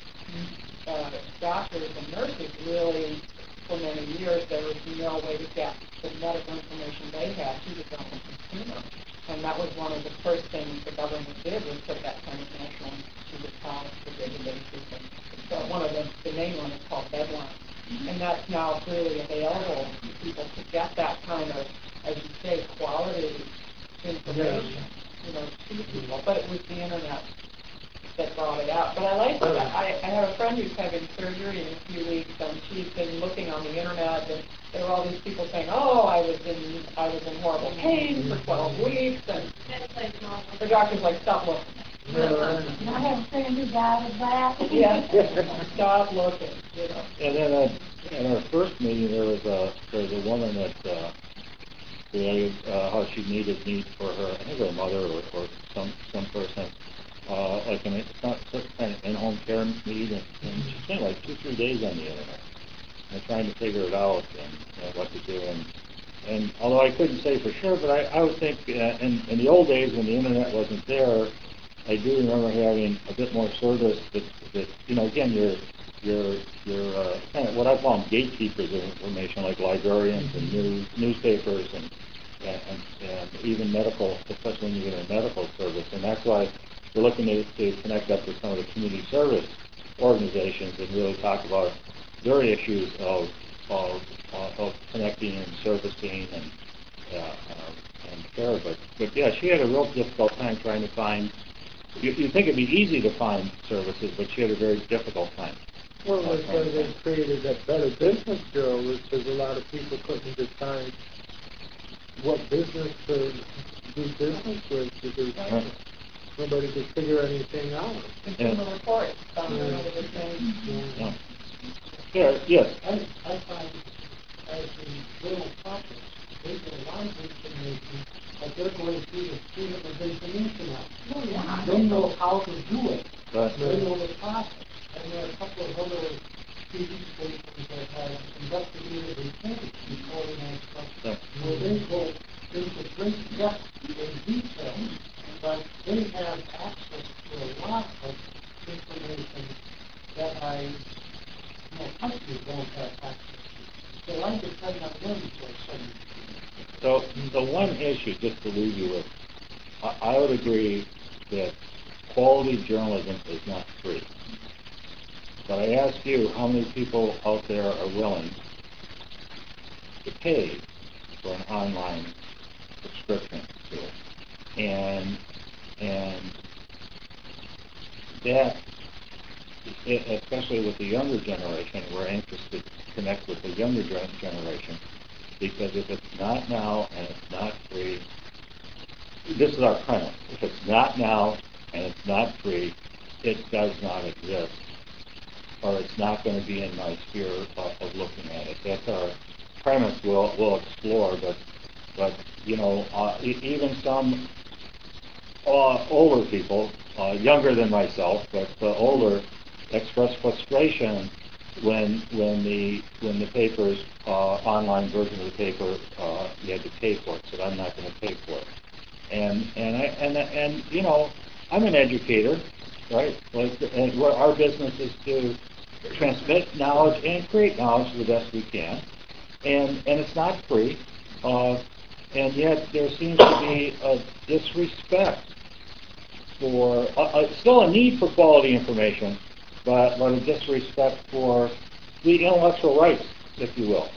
doctors and nurses really, for many years, there was no way to get the medical information they had to the government consumer. And that was one of the first things the government did, was put that kind of national institute of health for databases. And so one of the main one is called Bedline. And that's now freely available to people to get that kind of, as you say, quality information, to people. But it was the internet that brought it out. But I like that. I have a friend who's having surgery in a few weeks, and she's been looking on the internet, and there were all these people saying, "Oh, I was in horrible pain for 12 weeks," and the doctor's like, "Stop looking." I have friends who died of that. Yeah, stop looking. And then in our first meeting, there was a woman that related how she needed for her, I think her mother or some person, like some kind of in-home care need, and she spent like 2-3 days on the internet and trying to figure it out and what to do. And although I couldn't say for sure, but I would think in the old days when the internet wasn't there, I do remember having a bit more service that again, you're kind of what I call them gatekeepers of information, like librarians and newspapers and even medical, especially when you get a medical service. And that's why we're looking to connect up with some of the community service organizations and really talk about their issues of connecting and servicing and care. But yeah, she had a real difficult time trying to find. You think it'd be easy to find services, but she had a very difficult time. Well, that's why they created that Better Business Bureau, because a lot of people couldn't decide what business to do business with, because nobody could figure anything out. Consumer Reports, another good thing. Yeah, yes. I find as the little process, there's a lot of information that they're going through the stream of information out. Oh, yeah. They know how to do it. Right. They know the process. And there are a couple of other TV stations that have investigative reports reporting on stuff where they go into great depth in detail, but they have access to a lot of information that countries don't have access to. So I depend on them for some. So the one issue, just to leave you with, I would agree that quality journalism is not free. But I ask you, how many people out there are willing to pay for an online subscription to it? And that, especially with the younger generation, we're anxious to connect with the younger generation, because if it's not now and it's not free, this is our premise. If it's not now and it's not free, it does not exist, or it's not going to be in my sphere of looking at it. That's our premise. We'll explore, but even some older people, younger than myself, but older, express frustration when the paper's online version of the paper, you had to pay for it. So I'm not going to pay for it. And you know, I'm an educator, right? Like, and what our business is to transmit knowledge and create knowledge the best we can. And it's not free. And yet there seems to be a disrespect for, still a need for quality information, but a disrespect for the intellectual rights, if you will.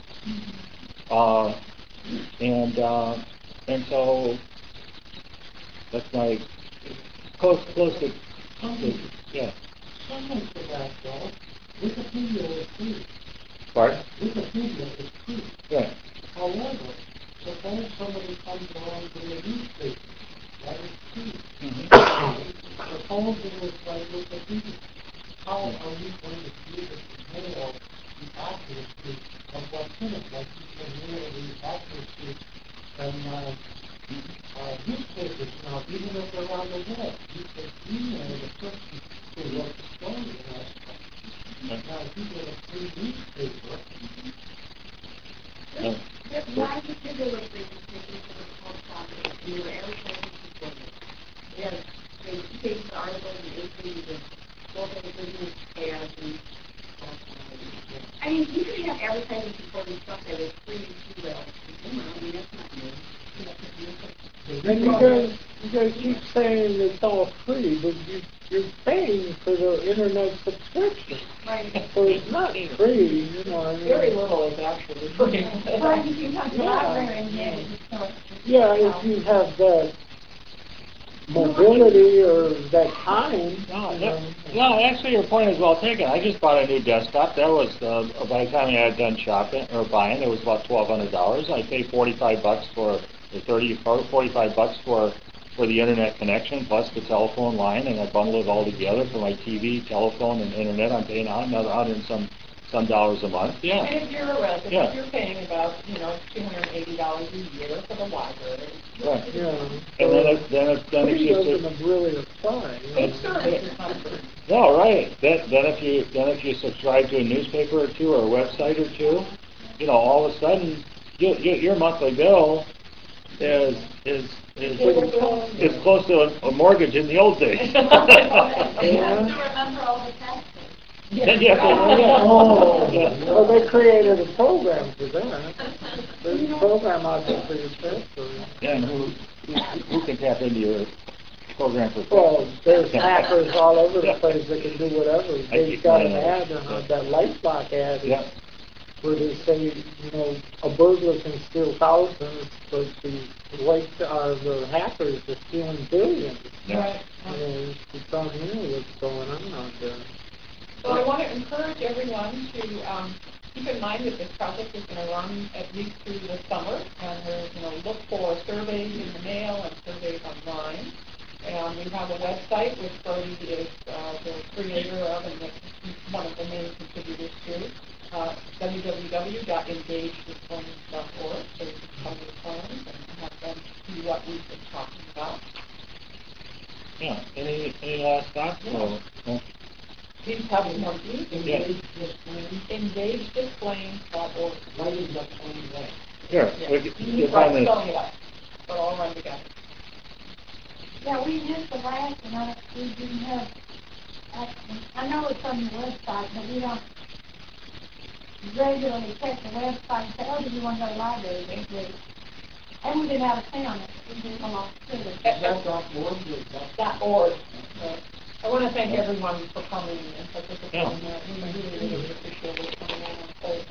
And so that's my close to, yeah. Something to that, though. Wikipedia is free. Pardon? Wikipedia is free. Right. However, suppose somebody comes along to the newspaper, that is free. Suppose it was like Wikipedia. How are we going to be able to nail the accuracy of what's in it? Like you can nail the accuracy from newspapers now, even if they're on the web. You can email the person who wrote the story about it. Now, if you get a free newspaper, Why did you do it with the post office? You were everything before you. Yes, they take the articles and issues and look at the business ads and I mean, you can have advertising supporting stuff that is free to the consumer. I mean, that's not new. And you guys keep saying it's all free, but you're paying for the internet subscription. Right. So it's not free, you know. I mean, Very little is actually free. Well, you can have the library and get it. yeah, if you have that mobility or that time. No, actually your point is well taken. I just bought a new desktop. That was, by the time I had done shopping or buying, it was about $1,200. I paid $45 for the 45 bucks for the internet connection plus the telephone line, and I bundle it all together for my TV, telephone, and internet. I'm paying out another $100 and some dollars a month. Yeah. And if you're a resident, Yeah. you're paying about, $280 a year for the library. Right. Yeah. And then it's Free just doesn't really apply. It's service, it's not free. no, right. Then if you subscribe to a newspaper or two or a website or two, all of a sudden your monthly bill is close to a mortgage in the old days. You have to remember all the taxes. Then you have to, Well, they created a program for that. There's a program out there for your transfer. Yeah, and who can tap into your program for Well, there's hackers all over the place that can do whatever. They've got an ad, that LifeLock ad, Yeah. where they say, a burglar can steal thousands, but the hackers are stealing billions. Yeah. It's unreal what's going on out there. So I want to encourage everyone to keep in mind that this project is going to run at least through the summer, and we're look for surveys in the mail and surveys online. And we have a website which Brody is the creator of and one of the main contributors to, www.engagedisclaimers.org, so you can come to the forums and have them see what we've been talking about. Yeah. Any last thoughts? No. These have more details. Yeah. EngageDisclaim.org. Why is that only that? Here, Yeah. you Right, find spelling it out. They'll all run together. Yeah, we missed the last one. We didn't have, I know it's on the website, but we don't regularly check the website and say, oh, do you want to go to the library this week? And we've been out of town. We didn't come off to it. .org. I want to thank everyone for coming and participating. We really appreciate it coming in and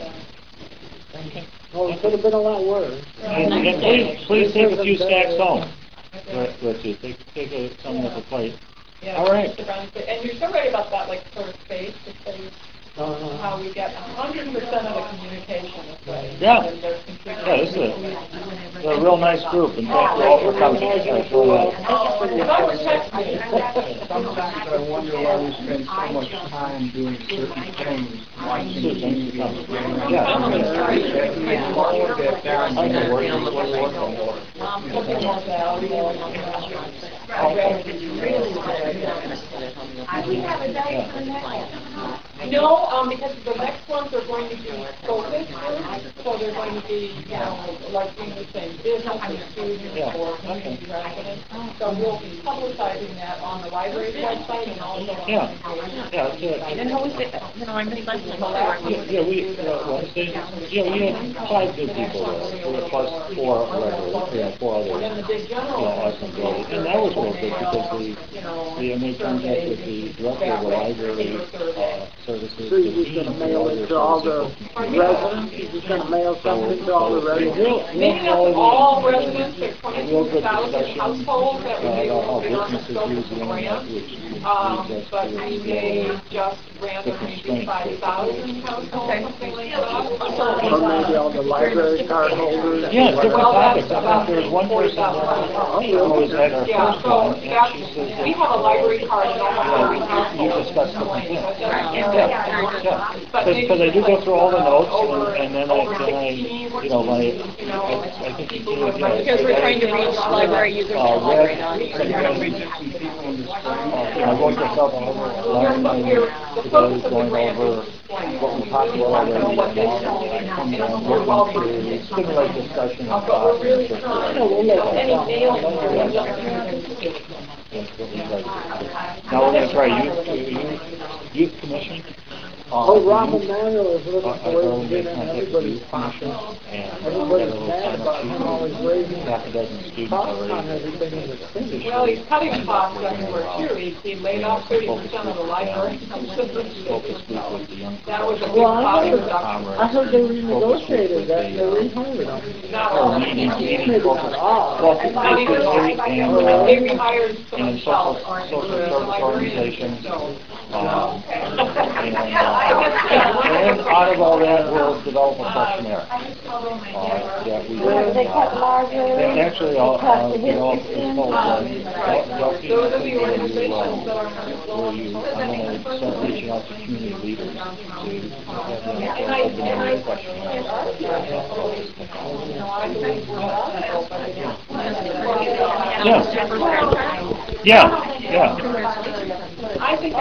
Well, it could have been a lot worse. and please take a few stacks home. With you. Take some with the plate. Yeah, All right. And you're so right about that, sort of space, to say how we get 100% of the communication this way. Yeah. And there's Yeah, this is a real nice group, and thank you all for coming. If I were texting, Sometimes I wonder why we spend so much time doing certain things, watching TV and that down I to know, work. we almost like We have a day for the next one. No, because the next ones are going to be focused groups, so they're going to be, you know, like doing the same business or students or community residents. So we'll be publicizing that on the library's website and also on Yeah. the Yeah, that's it. And who was it, you know, I missed that Yeah, we had 5 new people there, plus 4 regular, 4 other, and then the big general awesome girls. And that was real good because they made contact with the director of the library services. So you're just gonna mail it to all the residents? You're just gonna mail something to all the residents? Maybe not to all residents, there's 22,000 households that would be able to be on the scope of the grant. But we may just randomly do 5,000 households, something like that. Or maybe all the library card holders? Yeah, different Well, topics. that's I about think there's one person who always had our yeah, first so one, and that's, she says that, we have a library card in almost every household. you discuss the complaint. Yeah. Because I do go through all the notes, and then Over I, 16, you know, you know, I think people who have Because we're trying to reach library users and library I wrote this up on last night, today going over what we talked about already, and I'm looking to stimulate discussion and thought. Now we're going to try youth commission. Oh, Rahm Emanuel is looking for it to get in everybody's pocket. And Everybody's mad about him always raising half a dozen students costs on already. everything in the city. Well, he's cutting costs everywhere too. He laid off 30% of the library. Focus group with the young That was a big Well, cost reduction. I heard they renegotiated that, they rehired him. Not all. meeting Maybe not all. Maybe they rehired some and of the social service organizations. And And out of all that, we'll develop a questionnaire that we and actually, I'll develop it's called those are the organizations that are where you, I'm going to start reaching out to community leaders to have them fill out the questionnaire. Yeah. Yeah. Yeah. I think